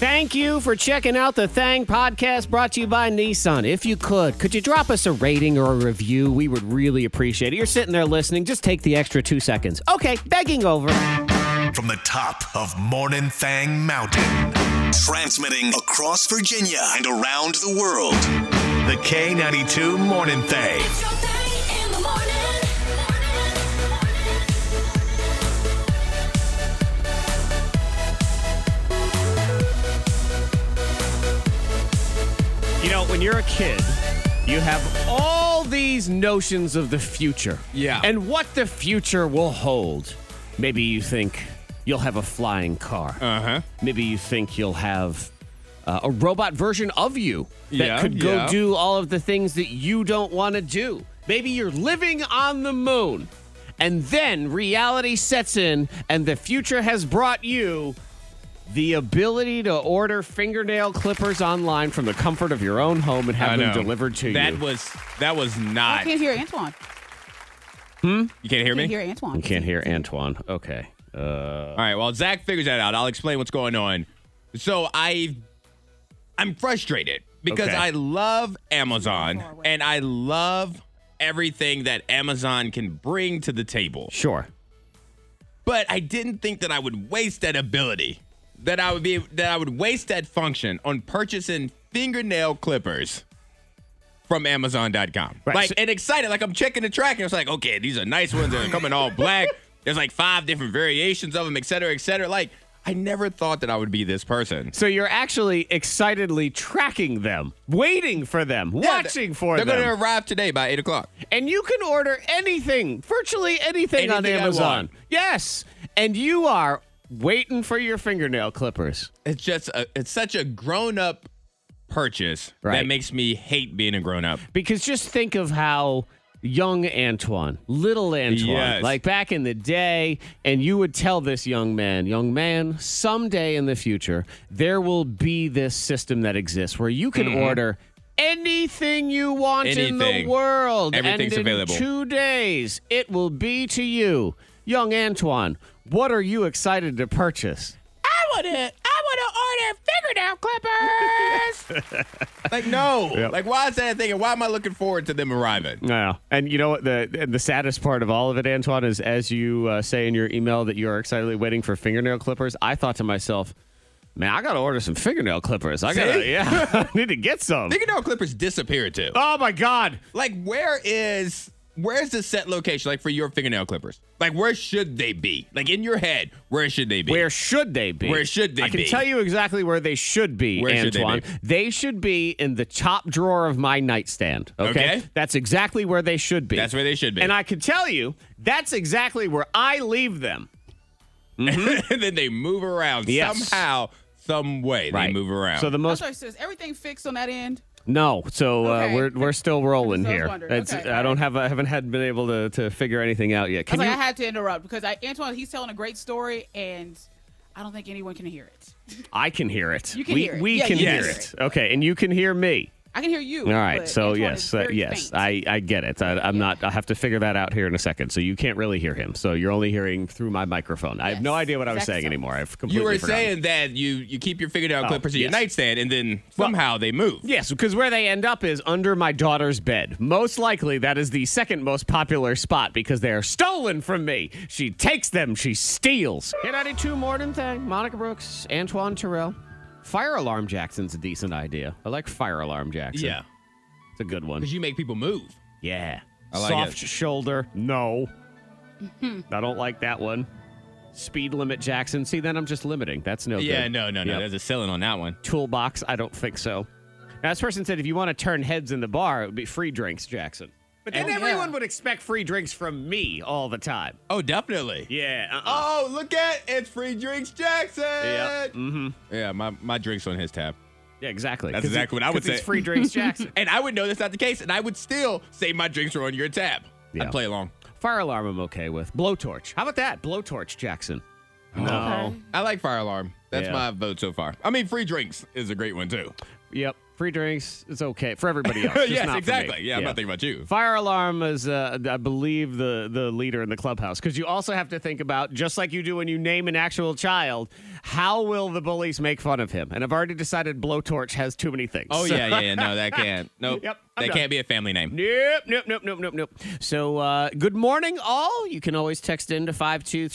Thank you for checking out the Thang podcast brought to you by Nissan. If you could you drop us a rating or a review? We would really appreciate it. You're sitting there listening. Just take the extra 2 seconds. Okay, begging over. From the top of Morning Thang Mountain, transmitting across Virginia and around the world, the K92 Morning Thang. It's your thing in the morning. You know, when you're a kid, you have all these notions of the future. Yeah. And what the future will hold. Maybe you think you'll have a flying car. Uh-huh. Maybe you think you'll have a robot version of you that could go yeah. do all of the things that you don't want to do. Maybe you're living on the moon. And then reality sets in and the future has brought you the ability to order fingernail clippers online from the comfort of your own home and have them delivered to you. That was not. I can't hear Antoine. You can't hear me? I can't hear Antoine. You can't hear Antoine. Okay. All right. Well, Zach figures that out. I'll explain what's going on. So I'm frustrated because Okay. I love Amazon and I love everything that Amazon can bring to the table. Sure. But I didn't think that I would waste that ability. That I would waste that function on purchasing fingernail clippers from Amazon.com. Right, Like, so- and excited. Like, I'm checking the track, and it's like, okay, these are nice ones. They're coming all black. There's like 5 different variations of them, et cetera, et cetera. Like, I never thought that I would be this person. So you're actually excitedly tracking them, waiting for them, watching for them. They're going to arrive today by 8 o'clock. And you can order anything, virtually anything on Anything I Amazon. want. Yes. And you are waiting for your fingernail clippers. It's just, it's such a grown-up purchase Right. that makes me hate being a grown-up. Because just think of how young Antoine, little Antoine, Yes. like back in the day, and you would tell this young man, someday in the future, there will be this system that exists where you can order anything you want in the Anything. world. Everything's and in available. 2 days, it will be to you. Young Antoine, what are you excited to purchase? I want to order fingernail clippers. Like, no. Yep. Like, why is that a thing? And why am I looking forward to them arriving? No. And you know what? The saddest part of all of it, Antoine, is as you say in your email that you are excitedly waiting for fingernail clippers, I thought to myself, man, I got to order some fingernail clippers. I need to get some. Fingernail clippers disappear too. Oh, my God. Like, where's the set location, like, for your fingernail clippers? Like, where should they be? Like, in your head, where should they be? Where should they be? Where should they I can be? tell you exactly where they should be, Where should they Antoine. be? They should be in the top drawer of my nightstand. Okay? That's exactly where they should be. That's where they should be. And I can tell you, that's exactly where I leave them. and then they move around Yes. somehow, some way. They move around. So the I'm most sorry, sis. Everything fixed on that end? No, so Okay. we're still rolling So I was here. wondering. It's, Okay, I haven't been able to figure anything out yet. I was Can like, you? I had to interrupt because Antoine, he's telling a great story, and I don't think anyone can hear it. I can hear it. You can we, hear it. We Yeah, can you hear can it. Okay, and you can hear me. I can hear you. All right. but So Antoine yes, is very yes, faint. I get it. I'm not. I have to figure that out here in a second. So you can't really hear him. So you're only hearing through my microphone. I have no Yes, idea what I was exactly saying so. anymore. I've completely you were forgotten. saying that you keep your fingernail clippers in your yes. nightstand, and then somehow they move. Yes, because where they end up is under my daughter's bed. Most likely, that is the second most popular spot because they are stolen from me. She takes them, she steals. K92 Morning Thing, Monica Brooks, Antoine Terrell. Fire Alarm Jackson's a decent idea. I like Fire Alarm Jackson. Yeah. It's a good one. Because you make people move. Yeah. I like Soft it. shoulder. No. I don't like that one. Speed limit Jackson. See, then I'm just limiting. That's no Yeah, good. no. Yep. There's a ceiling on that one. Toolbox. I don't think so. Now, this person said if you want to turn heads in the bar, it would be free drinks, Jackson. But then Oh, yeah. everyone would expect free drinks from me all the time. Oh, definitely. Yeah. Oh, look at it's Free Drinks Jackson. Yeah. Mm-hmm. Yeah, my drink's on his tab. Yeah, exactly. That's 'Cause exactly what I would 'cause it's say. free drinks, Jackson. And I would know that's not the case, and I would still say my drinks are on your tab. Yeah. I'd play along. Fire alarm I'm okay with. Blowtorch. How about that? Blowtorch, Jackson. No. Okay. I like Fire Alarm. That's Yeah. my vote so far. I mean, free drinks is a great one, too. Yep. Free drinks, it's okay for everybody else. just Yes, not for exactly. me. Yeah, I'm not thinking about you. Fire alarm is, I believe, the leader in the clubhouse. Because you also have to think about, just like you do when you name an actual child, how will the bullies make fun of him? And I've already decided blowtorch has too many things. Oh, yeah. No, that can't. Nope. Yep, I'm that done. can't be a family name. Nope. So, good morning, all. You can always text in to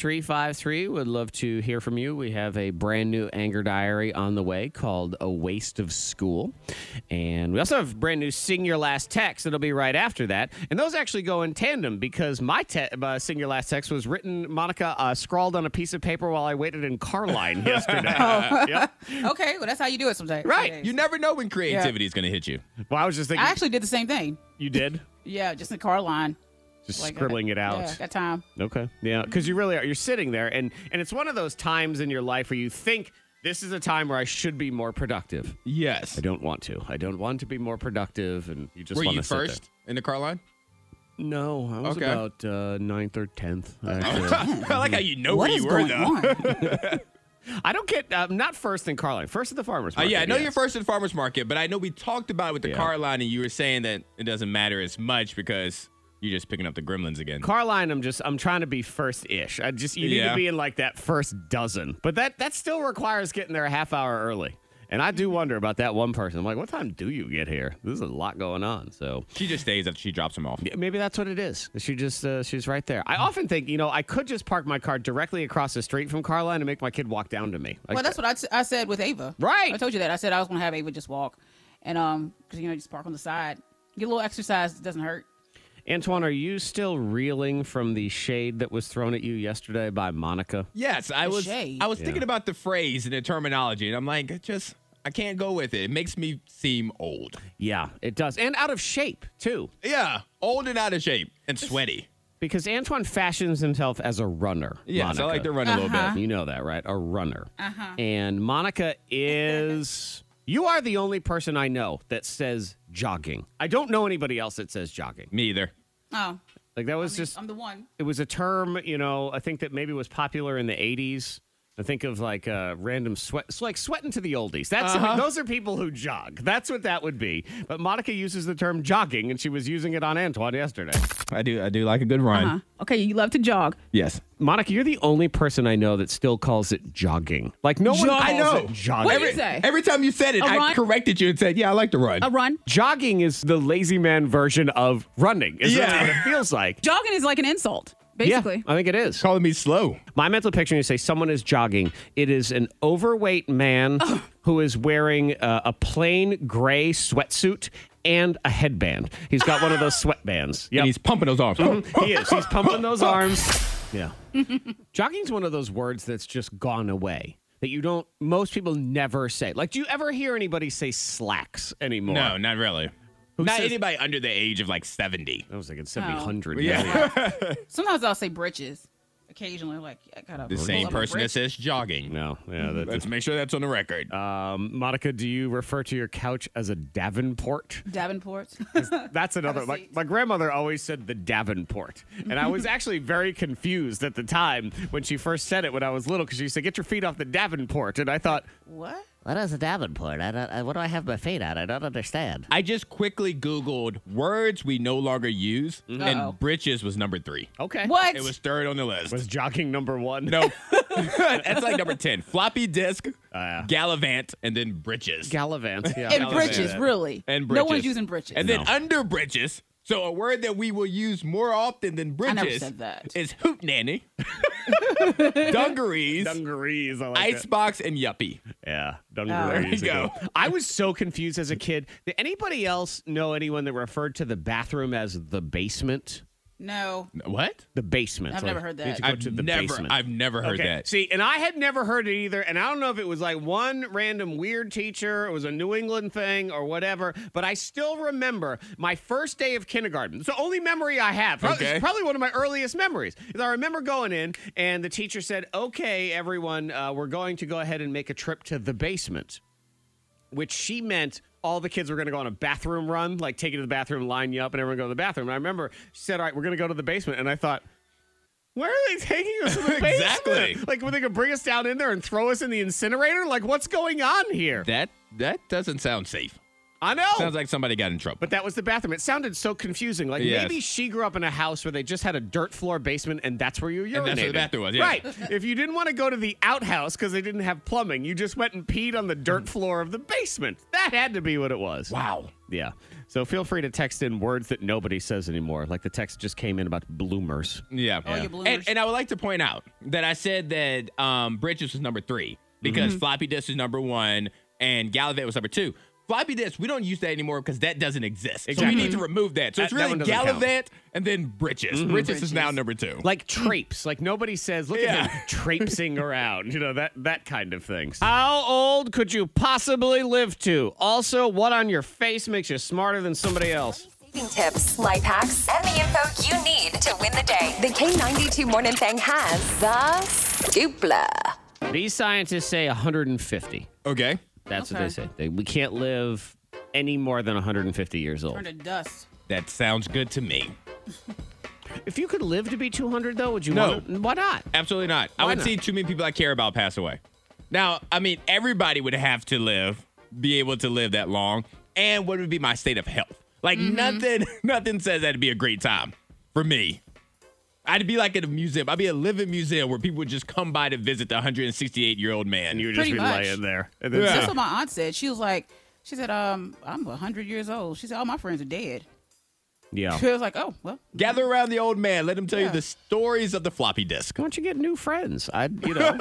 52353. Would love to hear from you. We have a brand new anger diary on the way called A Waste of School. And we also have a brand new Sing Your Last Text. It'll be right after that. And those actually go in tandem because my Sing Your Last Text was written, Monica, scrawled on a piece of paper while I waited in car line yesterday. Yep. Okay, well, that's how you do it sometimes. Right. You never know when creativity is going to hit you. Well, I was just thinking. I actually did the same thing. You did? Yeah, just in the car line. Just scribbling it out. Yeah, got time. Okay. Yeah, because you really are. You're sitting there, and it's one of those times in your life where you think this is a time where I should be more productive. Yes. I don't want to. I don't want to be more productive, and you just Were want you to sit first in the car line? there. No, I was Okay. about 9th or 10th. Actually. I like how you know What where is you were, going though. on? I don't get not first in car line. First at the farmer's market. Yeah, I know yes. you're first at the farmer's market, but I know we talked about it with the Yeah. car line, and you were saying that it doesn't matter as much because you're just picking up the gremlins again. Car line, I'm trying to be first-ish. You need Yeah. to be in like that first dozen. But that still requires getting there a half hour early. And I do wonder about that one person. I'm like, what time do you get here? There's a lot going on. So She just stays after she drops them off. yeah, maybe that's what it is. She's right there. I often think, I could just park my car directly across the street from car line and make my kid walk down to me. Like, Well, that's what I said with Ava. Right. I told you that. I said I was going to have Ava just walk. And, because, just park on the side. Get a little exercise. It doesn't hurt. Antoine, are you still reeling from the shade that was thrown at you yesterday by Monica? Yes, I was shade. thinking about the phrase and the terminology, and I'm like, I can't go with it. It makes me seem old. Yeah, it does. And out of shape, too. Yeah, old and out of shape and sweaty. Because Antoine fashions himself as a runner. Yes, Monica. I like to run a little bit. You know that, right? A runner. And Monica is... You are the only person I know that says jogging. I don't know anybody else that says jogging. Me either. Oh. Like, that was just... I'm the one. It was a term, I think that maybe was popular in the 80s. I think of like random sweat. It's like sweating to the oldies. Those are people who jog. That's what that would be. But Monica uses the term jogging, and she was using it on Antoine yesterday. I do like a good run. Okay, you love to jog. Yes. Monica, you're the only person I know that still calls it jogging. Like, no one calls I know. it jogging. What do you say? Every time you said it, A I run? corrected you and said, yeah, I like to run. A run. Jogging is the lazy man version of running, is Yeah. really what it feels like. Jogging is like an insult, basically. Yeah, I think it is. Calling me slow. My mental picture, when you say someone is jogging, it is an overweight man who is wearing a plain gray sweatsuit and a headband. He's got one of those sweatbands. Yep. And he's pumping those arms. He is. He's pumping those arms. Yeah. Jogging's one of those words that's just gone away. That most people never say. Like, do you ever hear anybody say slacks anymore? No, not really. Not says- anybody under the age of like 70. I was thinking 700. Yeah. Sometimes I'll say britches. Occasionally, like, I gotta The same person that says jogging. No. Yeah. Let's make sure that's on the record. Monica, do you refer to your couch as a Davenport? Davenport. That's another. Have a seat. My grandmother always said the Davenport. And I was actually very confused at the time when she first said it when I was little because she said, get your feet off the Davenport. And I thought, What? What is a Davenport? What do I have my feet on? I don't understand. I just quickly Googled words we no longer use, Uh-oh. and britches was number 3. okay. What? It was third on the list. Was jogging number 1? No. That's like number 10. Floppy disk, gallivant, and then britches. Gallivant. Yeah. And I'll britches, say that. really. And No britches. one's using britches. And then under britches, so a word that we will use more often than britches never said that. is hootenanny, dungarees, Dungarees. I like that. icebox, and yuppie. Yeah. There Dungarees. you go. I was so confused as a kid. Did anybody else know anyone that referred to the bathroom as the basement? No. What? The basement. I've never heard you need that. to go to the basement. I've never heard Okay. that. See, and I had never heard it either. And I don't know if it was like one random weird teacher, it was a New England thing or whatever, but I still remember my first day of kindergarten. It's the only memory I have. Okay. It's probably one of my earliest memories. Is I remember going in and the teacher said, okay, everyone, we're going to go ahead and make a trip to the basement, which she meant all the kids were going to go on a bathroom run, like take you to the bathroom, line you up, and everyone go to the bathroom. And I remember she said, all right, we're going to go to the basement. And I thought, where are they taking us to the basement? Exactly. Like, were they going to bring us down in there and throw us in the incinerator? Like, what's going on here? That doesn't sound safe. I know. Sounds like somebody got in trouble. But that was the bathroom. It sounded so confusing. Like Yes. maybe she grew up in a house where they just had a dirt floor basement and that's where you urinated. And that's where the bathroom was, yeah. Right. If you didn't want to go to the outhouse because they didn't have plumbing, you just went and peed on the dirt floor of the basement. That had to be what it was. Wow. Yeah. So feel free to text in words that nobody says anymore. Like the text just came in about bloomers. Yeah. Oh, you bloomers. And I would like to point out that I said that Bridges was number 3 because floppy disk is number 1 and Gallivant was number 2. Floppy disk, we don't use that anymore because that doesn't exist. So Exactly. we need to remove that. So it's That really one doesn't count. Gallivant and then Bridges. Bridges is now number 2. Like traipse. Like nobody says, look Yeah. at him traipsing around. You know, that kind of thing. How old could you possibly live to? Also, what on your face makes you smarter than somebody else? Saving tips, life hacks, and the info you need to win the day. The K92 Morning Thing has the Dupla. These scientists say 150. Okay. That's what Okay. they say. We can't live any more than 150 years old. Turn to dust. That sounds good to me. If you could live to be 200, though, would you No. want to? Why not? Absolutely not. I Why would not? see too many people I care about pass away. Now, I mean, everybody would have to be able to live that long. And what would be my state of health? Like nothing says that'd be a great time for me. I'd be like at a museum. I'd be a living museum where people would just come by to visit the 168-year-old man. And you would just Pretty be much. laying there. And then Yeah. That's what my aunt said. She said, I'm 100 years old. She said, all my friends are dead. Yeah. She was like, oh, well. Gather around the old man. Let him tell you Yeah. the stories of the floppy disk. Why don't you get new friends? You can't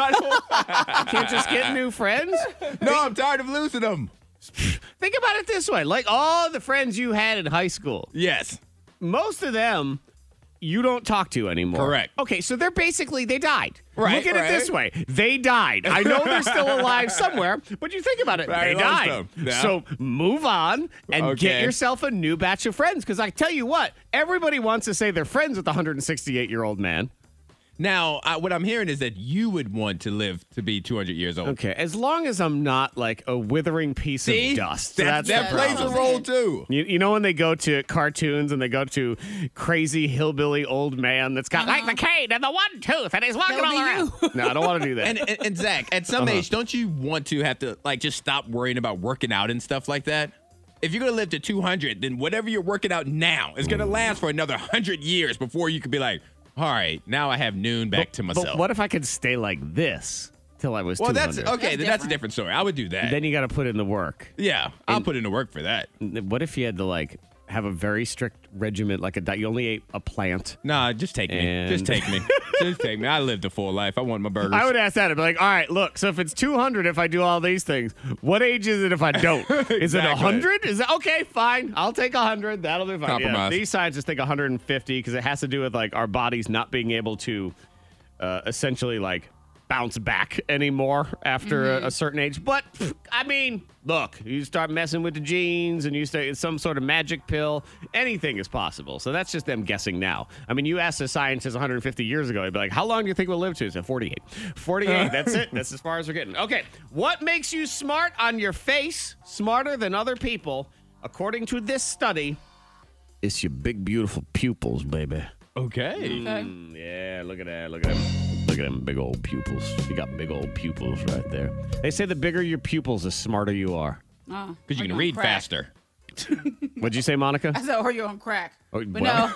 just get new friends. No, I'm tired of losing them. Think about it this way: like all the friends you had in high school, Yes. most of them you don't talk to anymore. Correct. Okay, so they died. Right, Look at it this way: they died. I know they're still alive somewhere, but you think about it, Right, they lost died. them. Yeah. So move on and get Okay. yourself a new batch of friends. Because I tell you what, everybody wants to say they're friends with a 168-year-old man. Now, what I'm hearing is that you would want to live to be 200 years old. Okay, as long as I'm not like a withering piece See? of dust. That That's the plays a problem. role too. You know when they go to cartoons and they go to crazy hillbilly old man that's got like the cane and the one tooth and he's walking That would all be around. No, I don't want to do that. And Zach, at some age, don't you want to have to like just stop worrying about working out and stuff like that? If you're gonna live to 200, then whatever you're working out now is gonna last for another 100 years before you could be like, all right, now I have noon back to myself. But what if I could stay like this till I was well, 200? that's okay. That's That's a different story. I would do that. Then you got to put in the work. Yeah, I'll put in the work for that. What if you had to like have a very strict regimen, like a diet? You only ate a plant. Nah, just take me. And- Just take me. Just take me. I lived a full life. I want my burgers. I would ask that. I'd be like, all right, look, so if it's 200 if I do all these things, what age is it if I don't? Is it Exactly. 100? Is it okay, fine. I'll take 100. That'll be fine. Yeah, Compromise. these scientists think 150 because it has to do with like our bodies not being able to essentially like bounce back anymore after a certain age. But I mean, look, you start messing with the genes and you start some sort of magic pill, anything is possible. So that's just them guessing now. I mean, you asked a scientist 150 years ago, he'd be like, how long do you think we'll live to? He said 48. 48, that's it. That's as far as we're getting. Okay, what makes you smart on your face, smarter than other people, according to this study? It's your big, beautiful pupils, baby. Okay. Okay. Yeah, look at that. Look at them. Look at them big old pupils. You got big old pupils right there. They say the bigger your pupils, the smarter you are. Oh, Because you or can on read crack. faster. What'd you say, Monica? I said, or you're on crack. Oh, But well.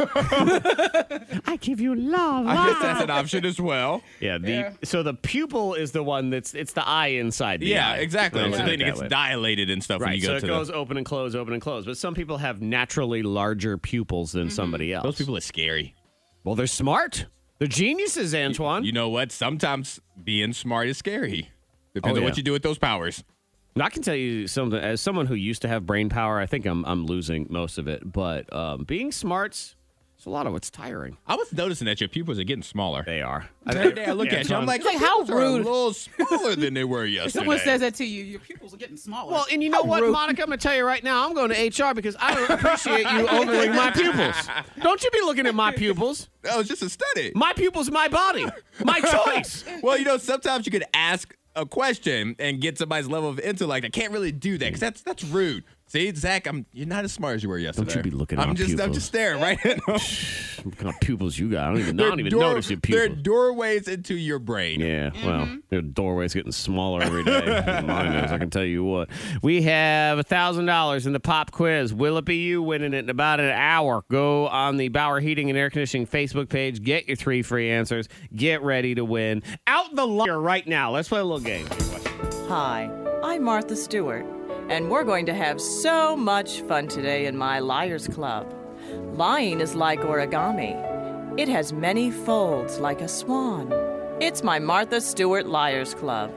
no. I give you love. I guess that's an option as well. Yeah. So the pupil is the one it's the eye inside the Yeah, eye. exactly. Look So at then it that gets way. dilated and stuff when Right. you So go it to goes open and close, open and close. But some people have naturally larger pupils than somebody else. Those people are scary. Well, they're smart. They're geniuses, Antoine. You know what? Sometimes being smart is scary. Depends Oh, on yeah. what you do with those powers. I can tell you something. As someone who used to have brain power, I think I'm losing most of it. But being smart's a lot of what's tiring. I was noticing that your pupils are getting smaller. They are. The other day I look Yeah, at you, I'm like, It's like, your how pupils are rude. a little smaller than they were yesterday. If someone says that to you, your pupils are getting smaller. Well, and you know How what, rude. Monica? I'm going to tell you right now, I'm going to HR because I don't appreciate you ogling my pupils. Don't you be looking at my pupils. That was just a study. My pupils, my body, my choice. Well, you know, sometimes you could ask a question and get somebody's level of intellect. I can't really do that because that's rude. See, Zach, you're not as smart as you were yesterday. Don't you be looking at I'm just staring right at them. What kind of pupils you got? I don't even notice your They're pupils. doorways into your brain. Yeah, well, their doorway's getting smaller every day. Mine is, I can tell you what. We have $1,000 in the pop quiz. Will it be you winning it in about an hour? Go on the Bauer Heating and Air Conditioning Facebook page. Get your 3 free answers. Get ready to win. Out the liar right now. Let's play a little game. Hi, I'm Martha Stewart, and we're going to have so much fun today in my Liars Club. Lying is like origami. It has many folds like a swan. It's my Martha Stewart Liars Club.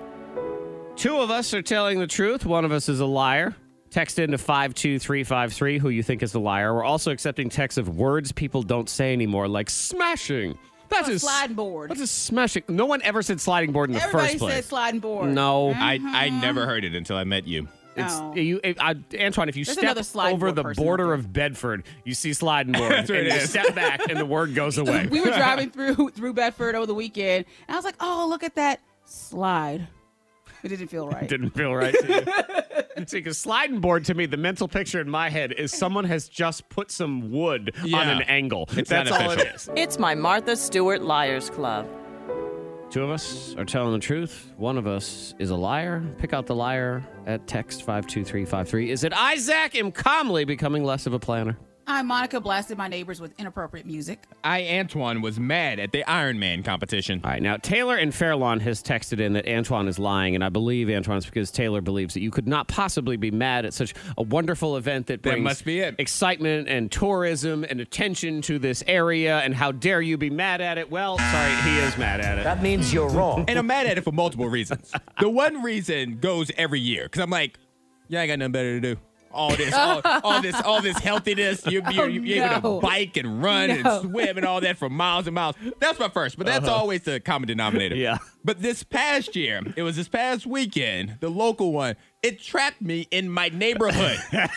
2 of us are telling the truth. 1 of us is a liar. Text into 52353 who you think is the liar. We're also accepting texts of words people don't say anymore, like smashing. That's a sliding board. That's a smashing. No one ever said sliding board in the Everybody first place. said sliding board. No. I never heard it until I met you. No. Antoine, if you There's step another sliding over board the person border out there. of Bedford, you see sliding board. That's where and it you is. step back and the word goes away. We were driving through Bedford over the weekend, and I was like, "Oh, look at that slide." It didn't feel right. Didn't feel right to you. See, because sliding board to me, the mental picture in my head is someone has just put some wood on Yeah. an angle. It's That's not all it official. is. It's my Martha Stewart Liars Club. 2 of us are telling the truth. 1 of us is a liar. Pick out the liar at text 52353. Is it Isaac M. Comley becoming less of a planner? I, Monica, blasted my neighbors with inappropriate music. Antoine, was mad at the Iron Man competition. All right, now Taylor in Fairlawn has texted in that Antoine is lying, and I believe Antoine's because Taylor believes that you could not possibly be mad at such a wonderful event that brings must be it. excitement and tourism and attention to this area, and how dare you be mad at it? Well, sorry, he is mad at it. That means you're wrong. And I'm mad at it for multiple reasons. The one reason goes every year because I'm like, yeah, I got nothing better to do. All this healthiness. You're able to bike and run and swim and all that for miles and miles. That's my first, but that's always the common denominator. Yeah. But this past year, it was this past weekend, the local one, it trapped me in my neighborhood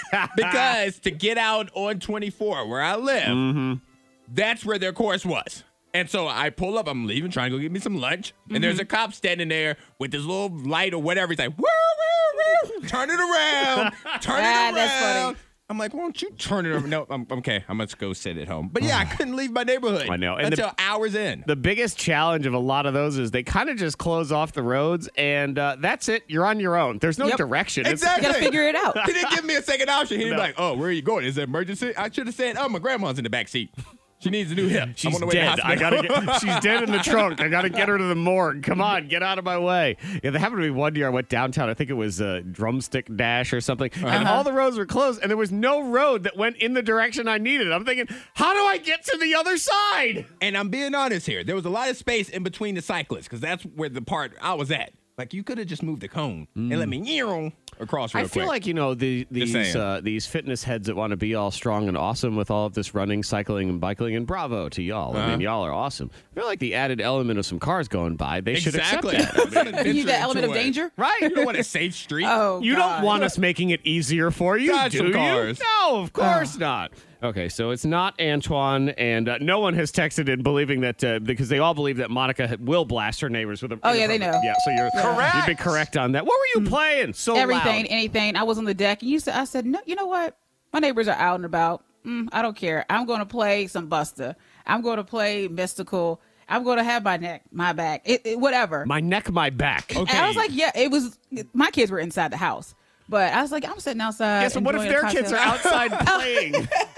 because to get out on 24 where I live, that's where their course was. And so I pull up, I'm leaving, trying to go get me some lunch, and there's a cop standing there with this little light or whatever. He's like, woo, woo, woo, turn it around, turn it around. That's funny. I'm like, why don't you turn it around? No, I'm okay. I'm going to go sit at home. But yeah, I couldn't leave my neighborhood I know. And until hours in. The biggest challenge of a lot of those is they kind of just close off the roads, and that's it. You're on your own. There's no direction. It's- Exactly. You gotta figure it out. He didn't give me a second option. He'd No. be like, oh, where are you going? Is it emergency? I should have said, oh, my grandma's in the back seat. She needs a new hip. I'm She's on the way to the dead. I hospital. gotta get. She's dead in the trunk. I gotta get her to the morgue. Come on, get out of my way. Yeah, that happened to me one year. I went downtown. I think it was Drumstick Dash or something, and all the roads were closed, and there was no road that went in the direction I needed. I'm thinking, how do I get to the other side? And I'm being honest here. There was a lot of space in between the cyclists because that's where the part I was at. Like, you could have just moved the cone and let me across real I feel quick. like, saying. these fitness heads that want to be all strong and awesome with all of this running, cycling, and biking, and bravo to y'all. I mean, y'all are awesome. I feel like the added element of some cars going by, they Exactly. should accept that. That's an You need that adventure element of into it. danger? Right. You don't want a safe street. Oh, You God. don't want us making it easier for you, Dodge do some you? cars. No, of course not. Okay, so it's not Antoine, and no one has texted in believing that because they all believe that Monica will blast her neighbors with a. Oh, yeah, they know. Yeah, so you're correct. You'd be correct on that. What were you playing? So Everything, loud. anything. I was on the deck, and I said, no, you know what? My neighbors are out and about. I don't care. I'm going to play some Busta. I'm going to play Mystical. I'm going to have my neck, my back, whatever. My neck, my back. Okay. And I was like, yeah, it was. My kids were inside the house, but I was like, I'm sitting outside. Yeah, so what if enjoying their a kids are cocktail. outside playing?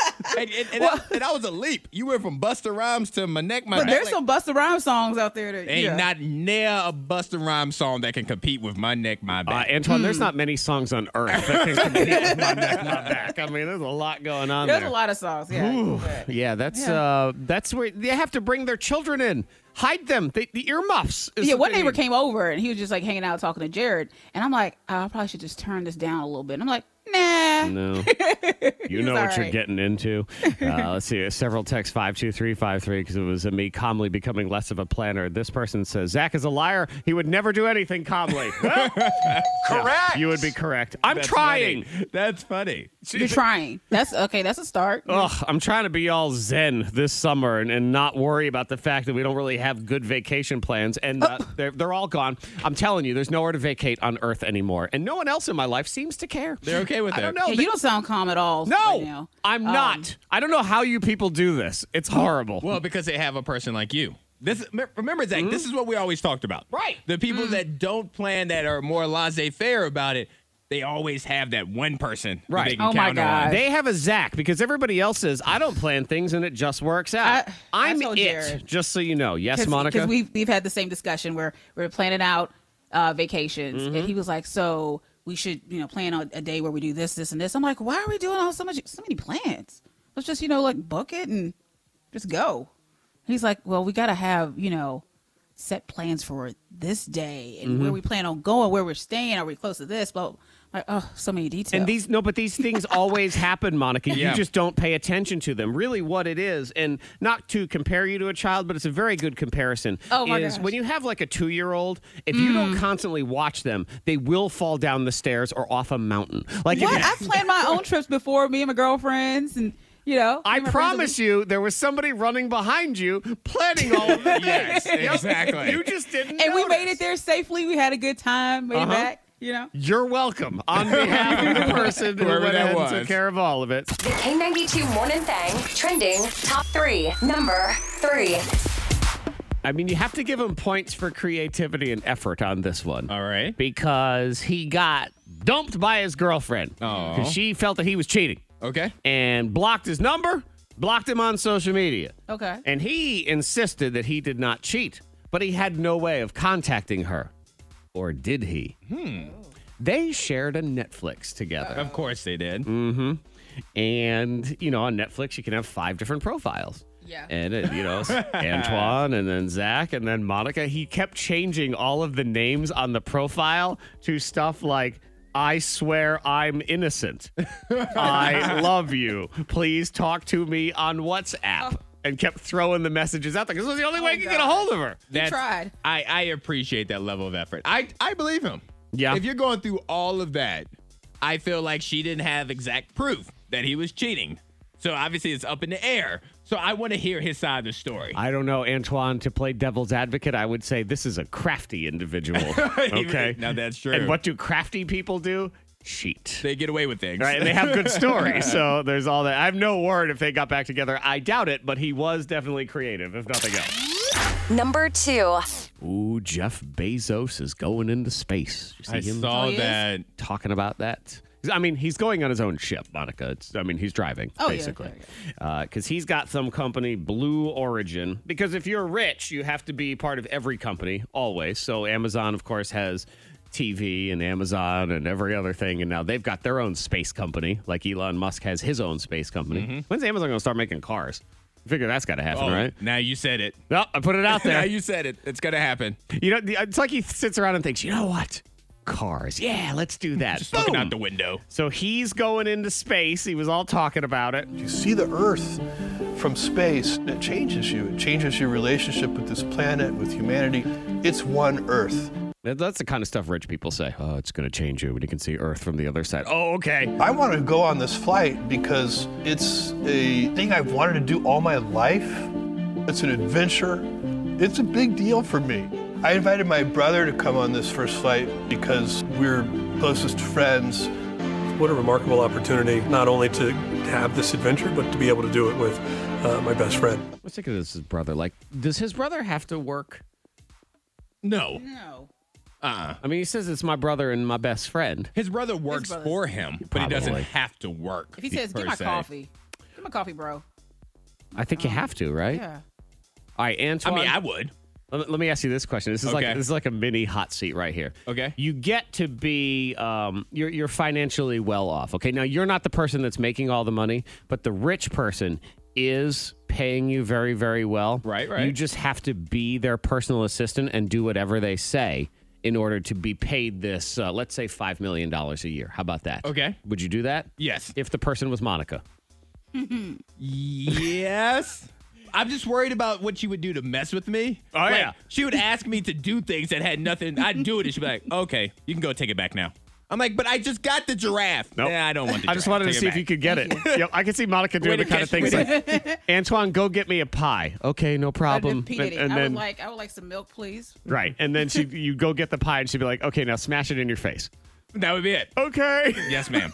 And that was a leap. You went from Busta Rhymes to My Neck, My But Back. there's some Busta Rhymes songs out there that Ain't yeah. not near a Busta Rhymes song that can compete with My Neck, My Back. Antoine, there's not many songs on earth that can compete with My Neck, My Back. I mean, there's a lot going on There's there. a lot of songs. Yeah. But- Yeah, that's where they have to bring their children in. Hide them. The earmuffs. is Yeah, what one they neighbor need. came over and he was just like hanging out talking to Jared, and I'm like, I probably should just turn this down a little bit. And I'm like, nah. No. You know all what you're right. getting into. Let's see. Several texts 52353 because it was me calmly becoming less of a planner. This person says, Zach is a liar. He would never do anything calmly. Correct. You would be correct. I'm That's trying. funny. That's funny. You're trying. That's okay. That's a start. Ugh, I'm trying to be all zen this summer and not worry about the fact that we don't really have good vacation plans. And they're all gone. I'm telling you, there's nowhere to vacate on Earth anymore. And no one else in my life seems to care. They're okay with with I that. don't know. Yeah, you don't sound calm at all. No, right now. I'm not. I don't know how you people do this. It's horrible. Well, because they have a person like you. Remember, Zach, this is what we always talked about. Right. The people that don't plan, that are more laissez-faire about it, they always have that one person that Right. they can Oh, my count God. on. They have a Zach because everybody else says, I don't plan things and it just works out. I'm told it, Jared. just so you know. Yes, Monica? Because we've had the same discussion where we're planning out vacations, and he was like, "So we should, plan on a day where we do this, this, and this." I'm like, "Why are we doing so many plans? Let's just, book it and just go." He's like, "Well, we got to have, set plans for this day and where we plan on going, where we're staying. Are we close to this?" But like, oh, so many details. But these things always happen, Monica. Yeah. You just don't pay attention to them. Really what it is, and not to compare you to a child, but it's a very good comparison, Oh, my is gosh. when you have like a 2-year-old, if you don't constantly watch them, they will fall down the stairs or off a mountain. Like What? if you, I've planned my own trips before, me and my girlfriends, and I promise you, there was somebody running behind you planning all of it. Yes, exactly. You just didn't and we notice. made it there safely. We had a good time. Made it back. You're welcome. On behalf of the person who Whoever went that ahead and was. took care of all of it. The K92 Morning Thang trending top 3. Number 3. I mean, you have to give him points for creativity and effort on this one. All right. Because he got dumped by his girlfriend. Oh. Because she felt that he was cheating. Okay. And blocked his number, blocked him on social media. Okay. And he insisted that he did not cheat, but he had no way of contacting her. Or did he? They shared a Netflix together. Of course they did. And, on Netflix, you can have 5 different profiles. Yeah. And, Antoine, and then Zach, and then Monica. He kept changing all of the names on the profile to stuff like, I swear I'm innocent. I love you. Please talk to me on WhatsApp. And kept throwing the messages out there because it was the only way he could get a hold of her. Tried. I appreciate that level of effort. I believe him. Yeah. If you're going through all of that, I feel like she didn't have exact proof that he was cheating. So obviously it's up in the air. So I want to hear his side of the story. I don't know, Antoine, to play devil's advocate, I would say this is a crafty individual. Okay. Now that's true. And what do crafty people do? Cheat. They get away with things. Right, and they have good stories. So there's all that. I have no word if they got back together. I doubt it, but he was definitely creative, if nothing else. Number 2. Ooh, Jeff Bezos is going into space. You I see him saw he is? that. talking about that? I mean, he's going on his own ship, Monica. He's driving, Oh, yeah, basically. okay, Because he's got some company, Blue Origin. Because if you're rich, you have to be part of every company, always. So Amazon, of course, has TV and Amazon and every other thing. And now they've got their own space company, like Elon Musk has his own space company. When's Amazon going to start making cars? I figure that's got to happen, right? Now you said it. No, I put it out Now there. you said it. It's going to happen. It's like he sits around and thinks, you know what? Cars. Yeah, let's do that. Just looking Boom. out the window. So he's going into space. He was all talking about it. You see the Earth from space, and it changes you. It changes your relationship with this planet, with humanity. It's one Earth. That's the kind of stuff rich people say. Oh, it's going to change you when you can see Earth from the other side. Oh, okay. I want to go on this flight because it's a thing I've wanted to do all my life. It's an adventure. It's a big deal for me. I invited my brother to come on this first flight because we're closest friends. What a remarkable opportunity, not only to have this adventure, but to be able to do it with my best friend. I was thinking this is his brother. Like, does his brother have to work? No. No. I mean, he says it's my brother and my best friend. His brother works brother. for him, but he doesn't Probably. have to work. If he says, per "Get my se. coffee," get my coffee, bro. I think you have to, right? Yeah. All right, I Antoine. mean, I would. Let me ask you this question. This is Okay. like a mini hot seat right here. Okay. You get to be you're financially well off. Okay. Now you're not the person that's making all the money, but the rich person is paying you very, very well. Right. You just have to be their personal assistant and do whatever they say in order to be paid this, let's say $5 million a year. How about that? Okay. Would you do that? Yes. If the person was Monica. Yes. I'm just worried about what she would do to mess with me. Oh, yeah. She would ask me to do things that had nothing. I'd do it, and she'd be like, okay, you can go take it back now. I'm like, but I just got the giraffe. Nope. Nah, I don't want the giraffe. I just wanted to Take it see if back. you could get it. Yep, I can see Monica doing Way the to kind of catch- things like, Antoine, go get me a pie. Okay, no problem. P. Diddy. And I then, would like some milk, please. right. And then you go get the pie and she'd be like, okay, now smash it in your face. That would be it. Okay. Yes, ma'am.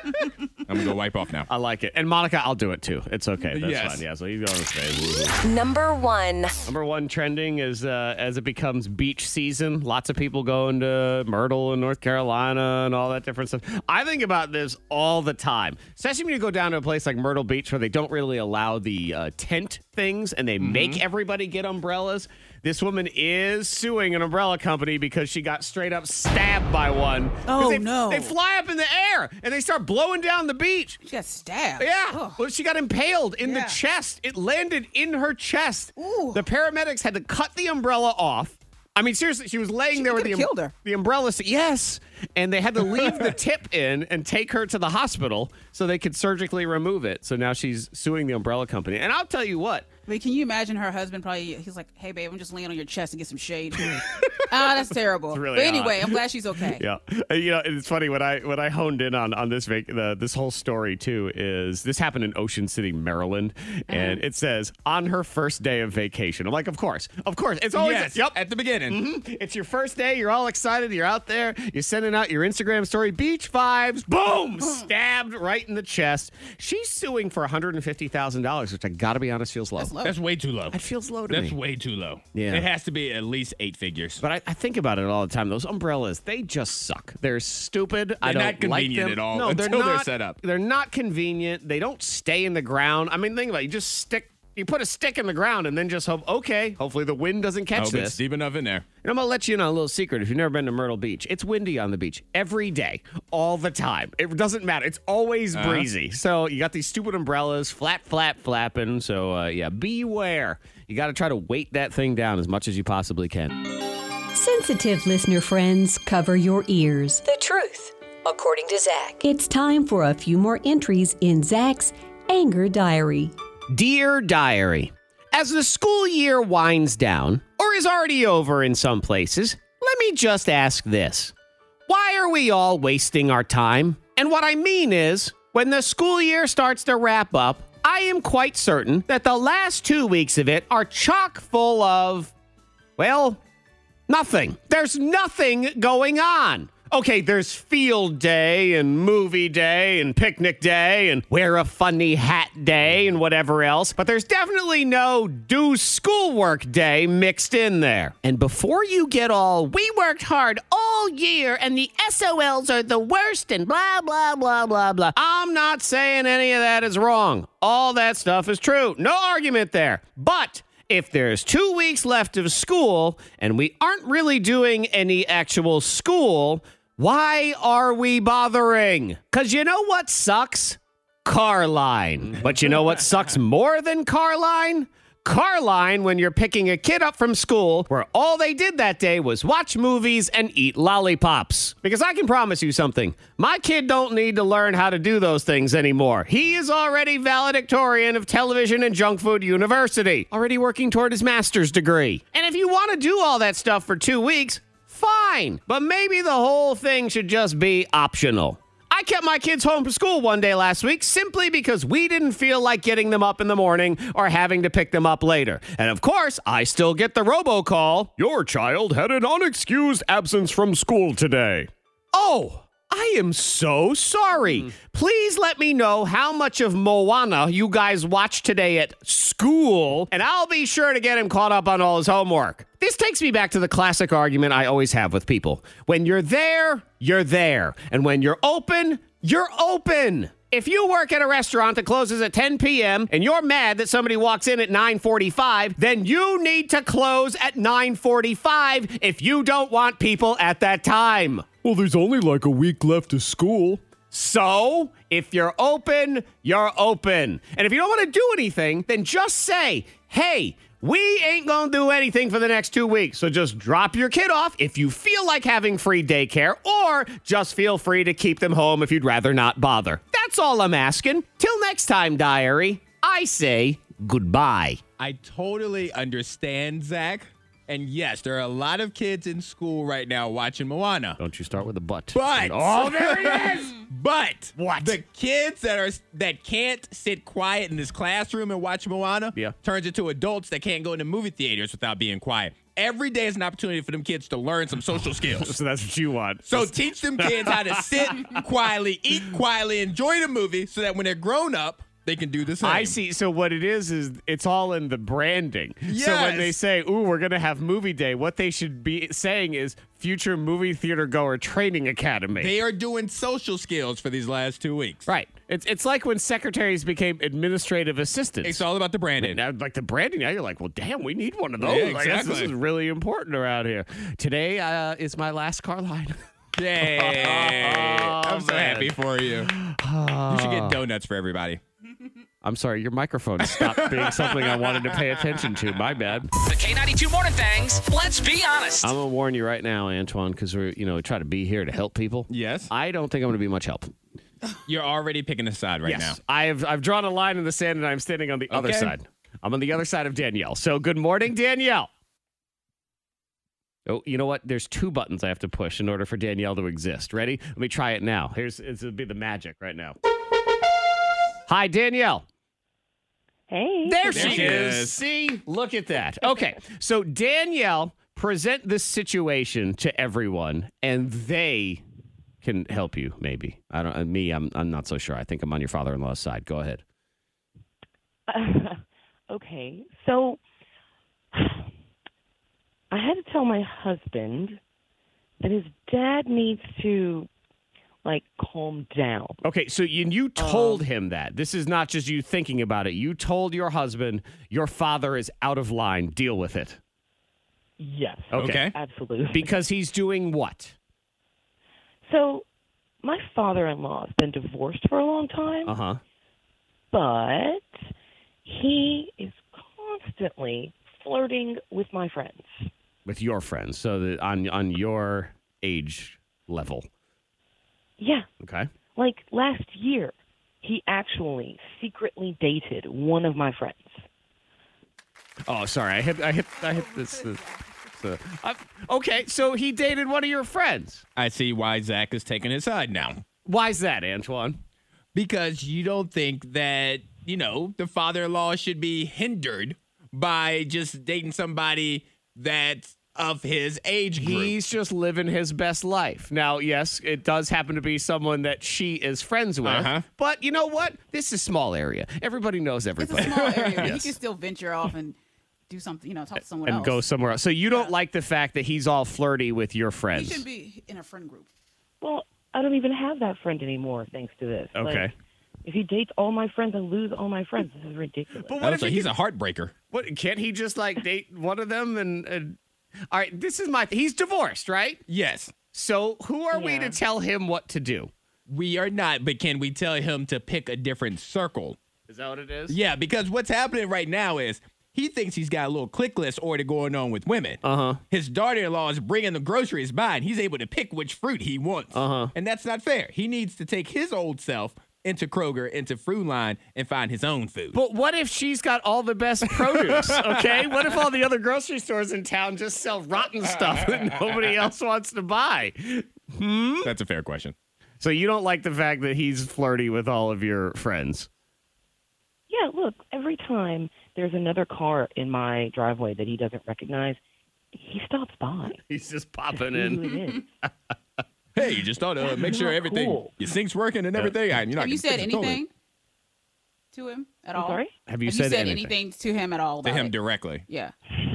I'm going to go wipe off now. I like it. And Monica, I'll do it too. It's okay. That's Yes. fine. Yeah, so you go on stage. Number 1. Number 1 trending is as it becomes beach season. Lots of people going to Myrtle in North Carolina and all that different stuff. I think about this all the time, especially when you go down to a place like Myrtle Beach where they don't really allow the tent things and they make everybody get umbrellas. This woman is suing an umbrella company because she got straight up stabbed by one. Oh, they, no. They fly up in the air and they start blowing down the beach. She got stabbed. Yeah. Ugh. Well, she got impaled in the chest. It landed in her chest. Ooh. The paramedics had to cut the umbrella off. I mean, seriously, she was laying there with killed her. the umbrella. Yes. And they had to leave the tip in and take her to the hospital so they could surgically remove it. So now she's suing the umbrella company. And I'll tell you what. I mean, can you imagine her husband he's like, hey, babe, I'm just laying on your chest and get some shade. That's terrible. It's really but anyway, odd. I'm glad she's okay. Yeah. It's funny when I honed in on this whole story too is this happened in Ocean City, Maryland, and it says on her first day of vacation. I'm like, of course. It's always at the beginning. It's your first day. You're all excited. You're out there. You're sending out your Instagram story. Beach vibes. Boom! Stabbed right in the chest. She's suing for $150,000, which I got to be honest feels low. That's way too low. It feels low to That's me. way too low. Yeah. It has to be at least 8 figures. But I think about it all the time. Those umbrellas, they just suck. They're stupid. I don't not convenient like them. at all No, until they're set up. They're not convenient. They don't stay in the ground. I mean, think about it. You put a stick in the ground and then just hope, okay, hopefully the wind doesn't catch Hope this. it's deep enough in there. And I'm going to let you in on a little secret. If you've never been to Myrtle Beach, it's windy on the beach every day, all the time. It doesn't matter. It's always breezy. So you got these stupid umbrellas, flapping. So, beware. You got to try to weight that thing down as much as you possibly can. Sensitive listener friends, cover your ears. The truth, according to Zach. It's time for a few more entries in Zach's Anger Diary. Dear Diary, as the school year winds down, or is already over in some places, let me just ask this. Why are we all wasting our time? And what I mean is, when the school year starts to wrap up, I am quite certain that the last 2 weeks of it are chock full of, well, nothing. There's nothing going on. Okay, there's field day and movie day and picnic day and wear a funny hat day and whatever else, but there's definitely no do schoolwork day mixed in there. And before you get all, we worked hard all year and the SOLs are the worst and blah, blah, blah, blah, blah. I'm not saying any of that is wrong. All that stuff is true. No argument there. But if there's 2 weeks left of school and we aren't really doing any actual school, why are we bothering? Because you know what sucks? Carline. But you know what sucks more than Carline? Carline when you're picking a kid up from school where all they did that day was watch movies and eat lollipops. Because I can promise you something. My kid don't need to learn how to do those things anymore. He is already valedictorian of Television and Junk Food University, already working toward his master's degree. And if you want to do all that stuff for 2 weeks, fine, but maybe the whole thing should just be optional. I kept my kids home from school one day last week simply because we didn't feel like getting them up in the morning or having to pick them up later. And of course, I still get the robocall. Your child had an unexcused absence from school today. Oh, I am so sorry. Please let me know how much of Moana you guys watched today at school, and I'll be sure to get him caught up on all his homework. This takes me back to the classic argument I always have with people. When you're there, you're there. And when you're open, you're open. If you work at a restaurant that closes at 10 p.m. and you're mad that somebody walks in at 9:45, then you need to close at 9:45 if you don't want people at that time. Well, there's only like a week left of school. So, if you're open, you're open. And if you don't want to do anything, then just say, hey, we ain't gonna do anything for the next 2 weeks. So just drop your kid off if you feel like having free daycare, or just feel free to keep them home if you'd rather not bother. That's all I'm asking. Till next time, diary, I say goodbye. I totally understand, Zach. And yes, there are a lot of kids in school right now watching Moana. Don't you start with a but. But oh, there it is. But What? the kids that can't sit quiet in this classroom and watch Moana turns into adults that can't go into movie theaters without being quiet. Every day is an opportunity for them kids to learn some social skills. So that's what you want. So teach them kids how to sit quietly, eat quietly, enjoy the movie so that when they're grown up, they can do the same. I see. So what it is it's all in the branding. Yes. So when they say, ooh, we're going to have movie day, what they should be saying is Future Movie Theater Goer Training Academy. They are doing social skills for these last 2 weeks. Right. It's like when secretaries became administrative assistants. It's all about the branding. Now, like the branding, now you're like, well, damn, we need one of those. Yeah, Like, this exactly. is really important around here. Today is my last car line. Yay. I'm so happy for you. You should get donuts for everybody. I'm sorry, your microphone stopped being something I wanted to pay attention to. My bad. The K92 Morning Thangs. Let's be honest. I'm going to warn you right now, Antoine, because we try to be here to help people. Yes. I don't think I'm going to be much help. You're already picking a side right now. I've drawn a line in the sand, and I'm standing on the other Okay. side. I'm on the other side of Danielle. So good morning, Danielle. Oh, you know what? There's 2 buttons I have to push in order for Danielle to exist. Ready? Let me try it now. It'll be the magic right now. Hi, Danielle. Hey. There she is. See? Look at that. Okay. So Danielle, present this situation to everyone, and they can help you, maybe. I'm not so sure. I think I'm on your father-in-law's side. Go ahead. Okay. So I had to tell my husband that his dad needs to calm down. Okay, so you told him that. This is not just you thinking about it. You told your husband your father is out of line. Deal with it. Yes. Okay. Absolutely. Because he's doing what? So my father-in-law has been divorced for a long time. Uh-huh. But he is constantly flirting with my friends. With your friends. So that on your age level. Yeah. Okay. Like last year, he actually secretly dated one of my friends. Oh, sorry. I hit this. Okay, so he dated one of your friends. I see why Zach is taking his side now. Why's that, Antoine? Because you don't think that, the father-in-law should be hindered by just dating somebody that's of his age group. He's just living his best life. Now, yes, it does happen to be someone that she is friends with. Uh-huh. But you know what? This is a small area. Everybody knows everybody. It's a small area. Yes. He can still venture off and do something, talk to someone And else. go somewhere else. So you don't like the fact that he's all flirty with your He friends. shouldn't be in a friend group. Well, I don't even have that friend anymore thanks to this. Okay. If he dates all my friends and lose all my friends, this is ridiculous. But what if he's a heartbreaker. What can't he just date one of them and all right, this is he's divorced, right? Yes. So who are we to tell him what to do? We are not, but can we tell him to pick a different circle? Is that what it is? Yeah, because what's happening right now is he thinks he's got a little click list order going on with women. Uh-huh. His daughter-in-law is bringing the groceries by, and he's able to pick which fruit he wants. Uh-huh. And that's not fair. He needs to take his old self into Kroger, into Fruit Line, and find his own food. But what if she's got all the best produce, okay? What if all the other grocery stores in town just sell rotten stuff that nobody else wants to buy? That's a fair question. So you don't like the fact that he's flirty with all of your friends? Yeah, look, every time there's another car in my driveway that he doesn't recognize, he stops by. He's just popping He in. really is. Hey, you just ought to make sure everything, Cool. your sink's working and everything. And you're not Have you gonna said fix the toilet. anything to him at I'm all? sorry? Have you Have said you said anything? anything to him at all To about him it? directly. Yeah.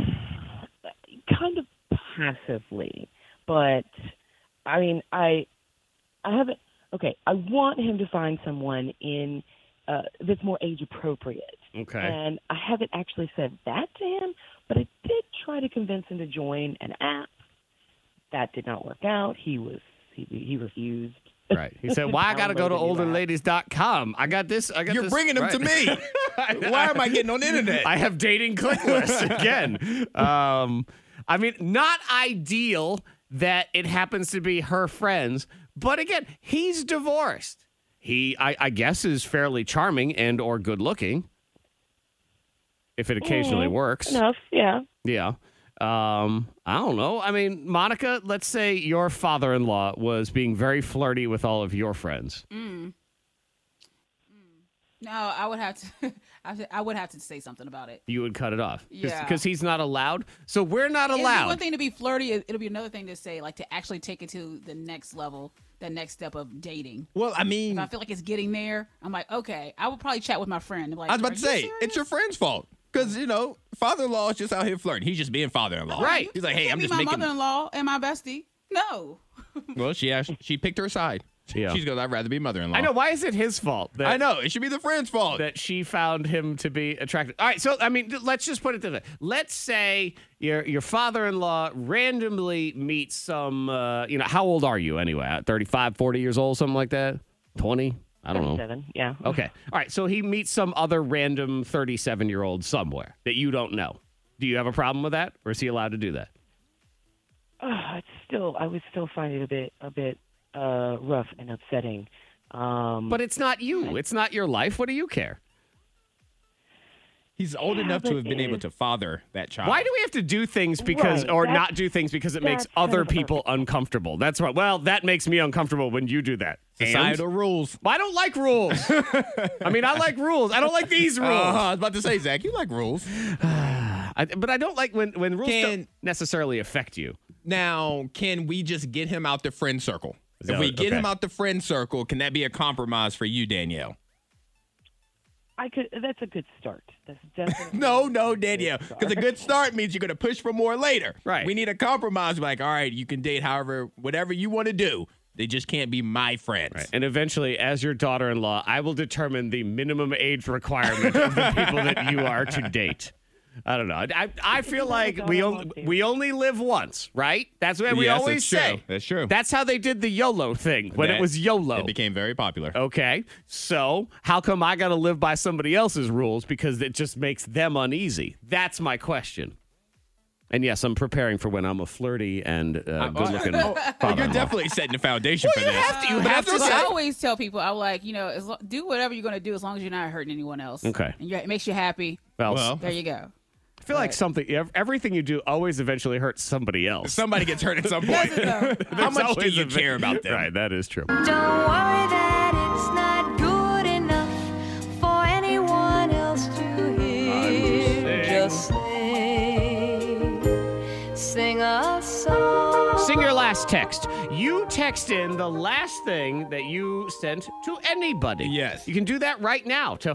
Kind of passively, but I mean, I haven't. Okay, I want him to find someone in that's more age appropriate. Okay. And I haven't actually said that to him, but I did try to convince him to join an app. That did not work out. He refused. Right. He said, why I got to go to olderladies.com? I got this. You're bringing them to me. Why am I getting on the internet? I have dating click lists again. I mean, not ideal that it happens to be her friends, but again, he's divorced. He, I guess, is fairly charming and or good looking, if it occasionally works. Enough, yeah. Yeah. I don't know. I mean, Monica, let's say your father-in-law was being very flirty with all of your friends. No, I would have to. I would have to say something about it. You would cut it off. Yeah. Because he's not allowed. So we're not It'd be allowed. one thing to be flirty. It'll be another thing to say, like, to actually take it to the next level, the next step of dating. Well, I mean, if I feel like it's getting there, I'm like, okay. I would probably chat with my friend. Like, I was about to say, it's your friend's fault. Because, father-in-law is just out here flirting. He's just being father-in-law. Right. He's like, hey, I'm just my making... mother-in-law and my bestie. No. Well, she picked her side. Yeah. She's going, I'd rather be mother-in-law. I know. Why is it his fault? I know. It should be the friend's fault. That she found him to be attractive. All right. So, I mean, let's just put it this way. Let's say your father-in-law randomly meets some, how old are you anyway? 35, 40 years old, something like that? 20? I don't know. 7, yeah. Okay. All right. So he meets some other random 37-year-old somewhere that you don't know. Do you have a problem with that? Or is he allowed to do that? I would still find it a bit rough and upsetting. But it's not you. It's not your life. What do you care? He's old enough to have been able to father that child. Why do we have to do things because, or not do things because it makes other people uncomfortable? That's right. Well, that makes me uncomfortable when you do that. Societal rules. I don't like rules. I mean, I like rules. I don't like these rules. I was about to say, Zach, you like rules. But I don't like when rules don't necessarily affect you. Now, can we just get him out the friend circle? If we get him out the friend circle, can that be a compromise for you, Danielle? That's a good start. That's definitely no, Danielle. Because a good start means you're going to push for more later. Right. We need a compromise. Like, all right, you can date whatever you want to do. They just can't be my friends. Right. And eventually, as your daughter-in-law, I will determine the minimum age requirement of the people that you are to date. I don't know. I feel like we only live once, right? That's what we always say. True. That's true. That's how they did the YOLO thing when it was YOLO. It became very popular. Okay. So how come I got to live by somebody else's rules because it just makes them uneasy? That's my question. And yes, I'm preparing for when I'm a flirty and good-looking father-in-law. You're definitely setting the foundation for this. You have to. I always tell people, I'm like, do whatever you're going to do as long as you're not hurting anyone else. Okay. And it makes you happy. Well, there you go. I feel like everything you do always eventually hurts somebody else. Somebody gets hurt at some point. How much do you care about them? Right, that is true. Don't worry that it's not good enough for anyone else to hear. Just sing a song. Sing your last text. You text in the last thing that you sent to anybody. Yes. You can do that right now to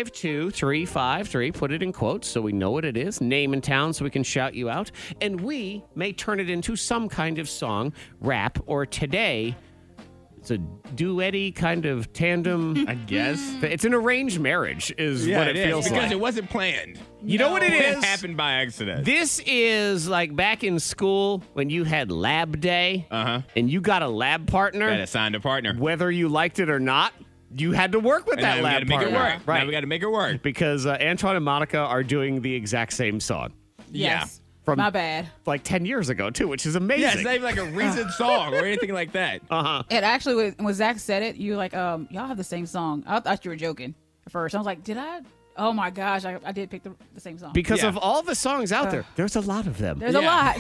52353. Put it in quotes so we know what it is. Name and town so we can shout you out. And we may turn it into some kind of song, rap, or today it's a duet-y kind of tandem. I guess. It's an arranged marriage is what it feels like. Because it wasn't planned. You know what it is? It happened by accident. This is like back in school when you had lab day and you got a lab partner. Got assigned a partner. Whether you liked it or not, you had to work with that lab partner. Make it work. Right. Now we got to make it work. Because Antoine and Monica are doing the exact same song. Yes. From my bad. Like 10 years ago, too, which is amazing. Yeah, it's not even like a recent song or anything like that. And actually, when Zach said it, you were like, y'all have the same song. I thought you were joking at first. I was like, did I? Oh, my gosh. I did pick the same song. Because of all the songs out there, there's a lot of them. There's a lot.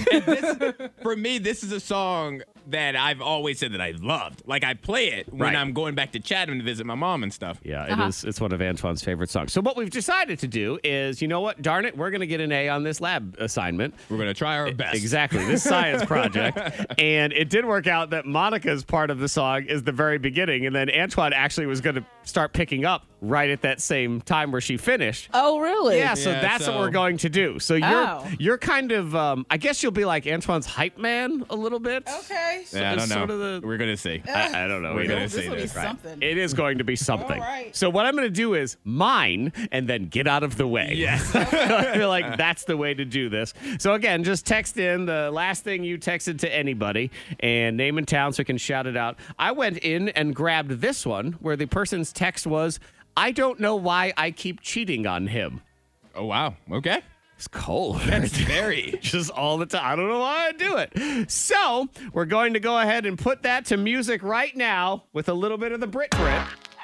For me, this is a song that I've always said that I loved. Like, I play it when I'm going back to Chatham to visit my mom and stuff. Yeah, it is. It's one of Antoine's favorite songs. So what we've decided to do is, you know what? Darn it, we're going to get an A on this lab assignment. We're going to try our best. Exactly. This science project. And it did work out that Monica's part of the song is the very beginning. And then Antoine actually was going to start picking up right at that same time where she finished. Oh, really? Yeah, so that's what we're going to do. So you're kind of, I guess you'll be like Antoine's hype man a little bit. Okay. Yeah, I don't know. We're going to see. I don't know. We're going to see this. Right. Something. It is going to be something. All right. So what I'm going to do is mine and then get out of the way. Yes. I feel like that's the way to do this. So again, just text in the last thing you texted to anybody and name and town so we can shout it out. I went in and grabbed this one where the person's text was, I don't know why I keep cheating on him. Oh, wow. Okay. It's cold. That's very. Just all the time. I don't know why I do it. So we're going to go ahead and put that to music right now with a little bit of the Brit Here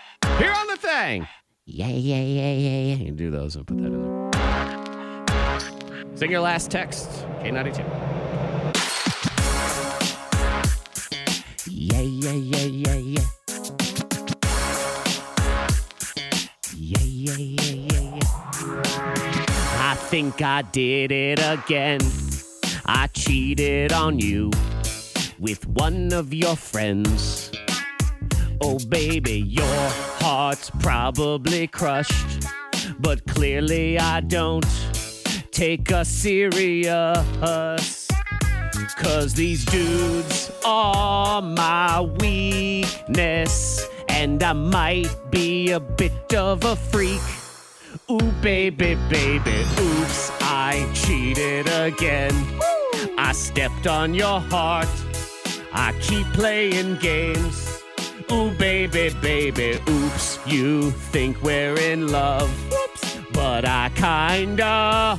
on the thing. Yeah, yeah, yeah, yeah, yeah. You can do those and put that in there. Sing your last text, K92. Yeah, yeah, yeah, yeah, yeah. Yeah, yeah, yeah, yeah, yeah. I think I did it again. I cheated on you with one of your friends. Oh, baby, your heart's probably crushed, but clearly I don't take us serious. 'Cause these dudes are my weakness, and I might be a bit of a freak. Ooh, baby, baby, oops, I cheated again. I stepped on your heart. I keep playing games. Ooh, baby, baby, oops, you think we're in love. Whoops. But I kind of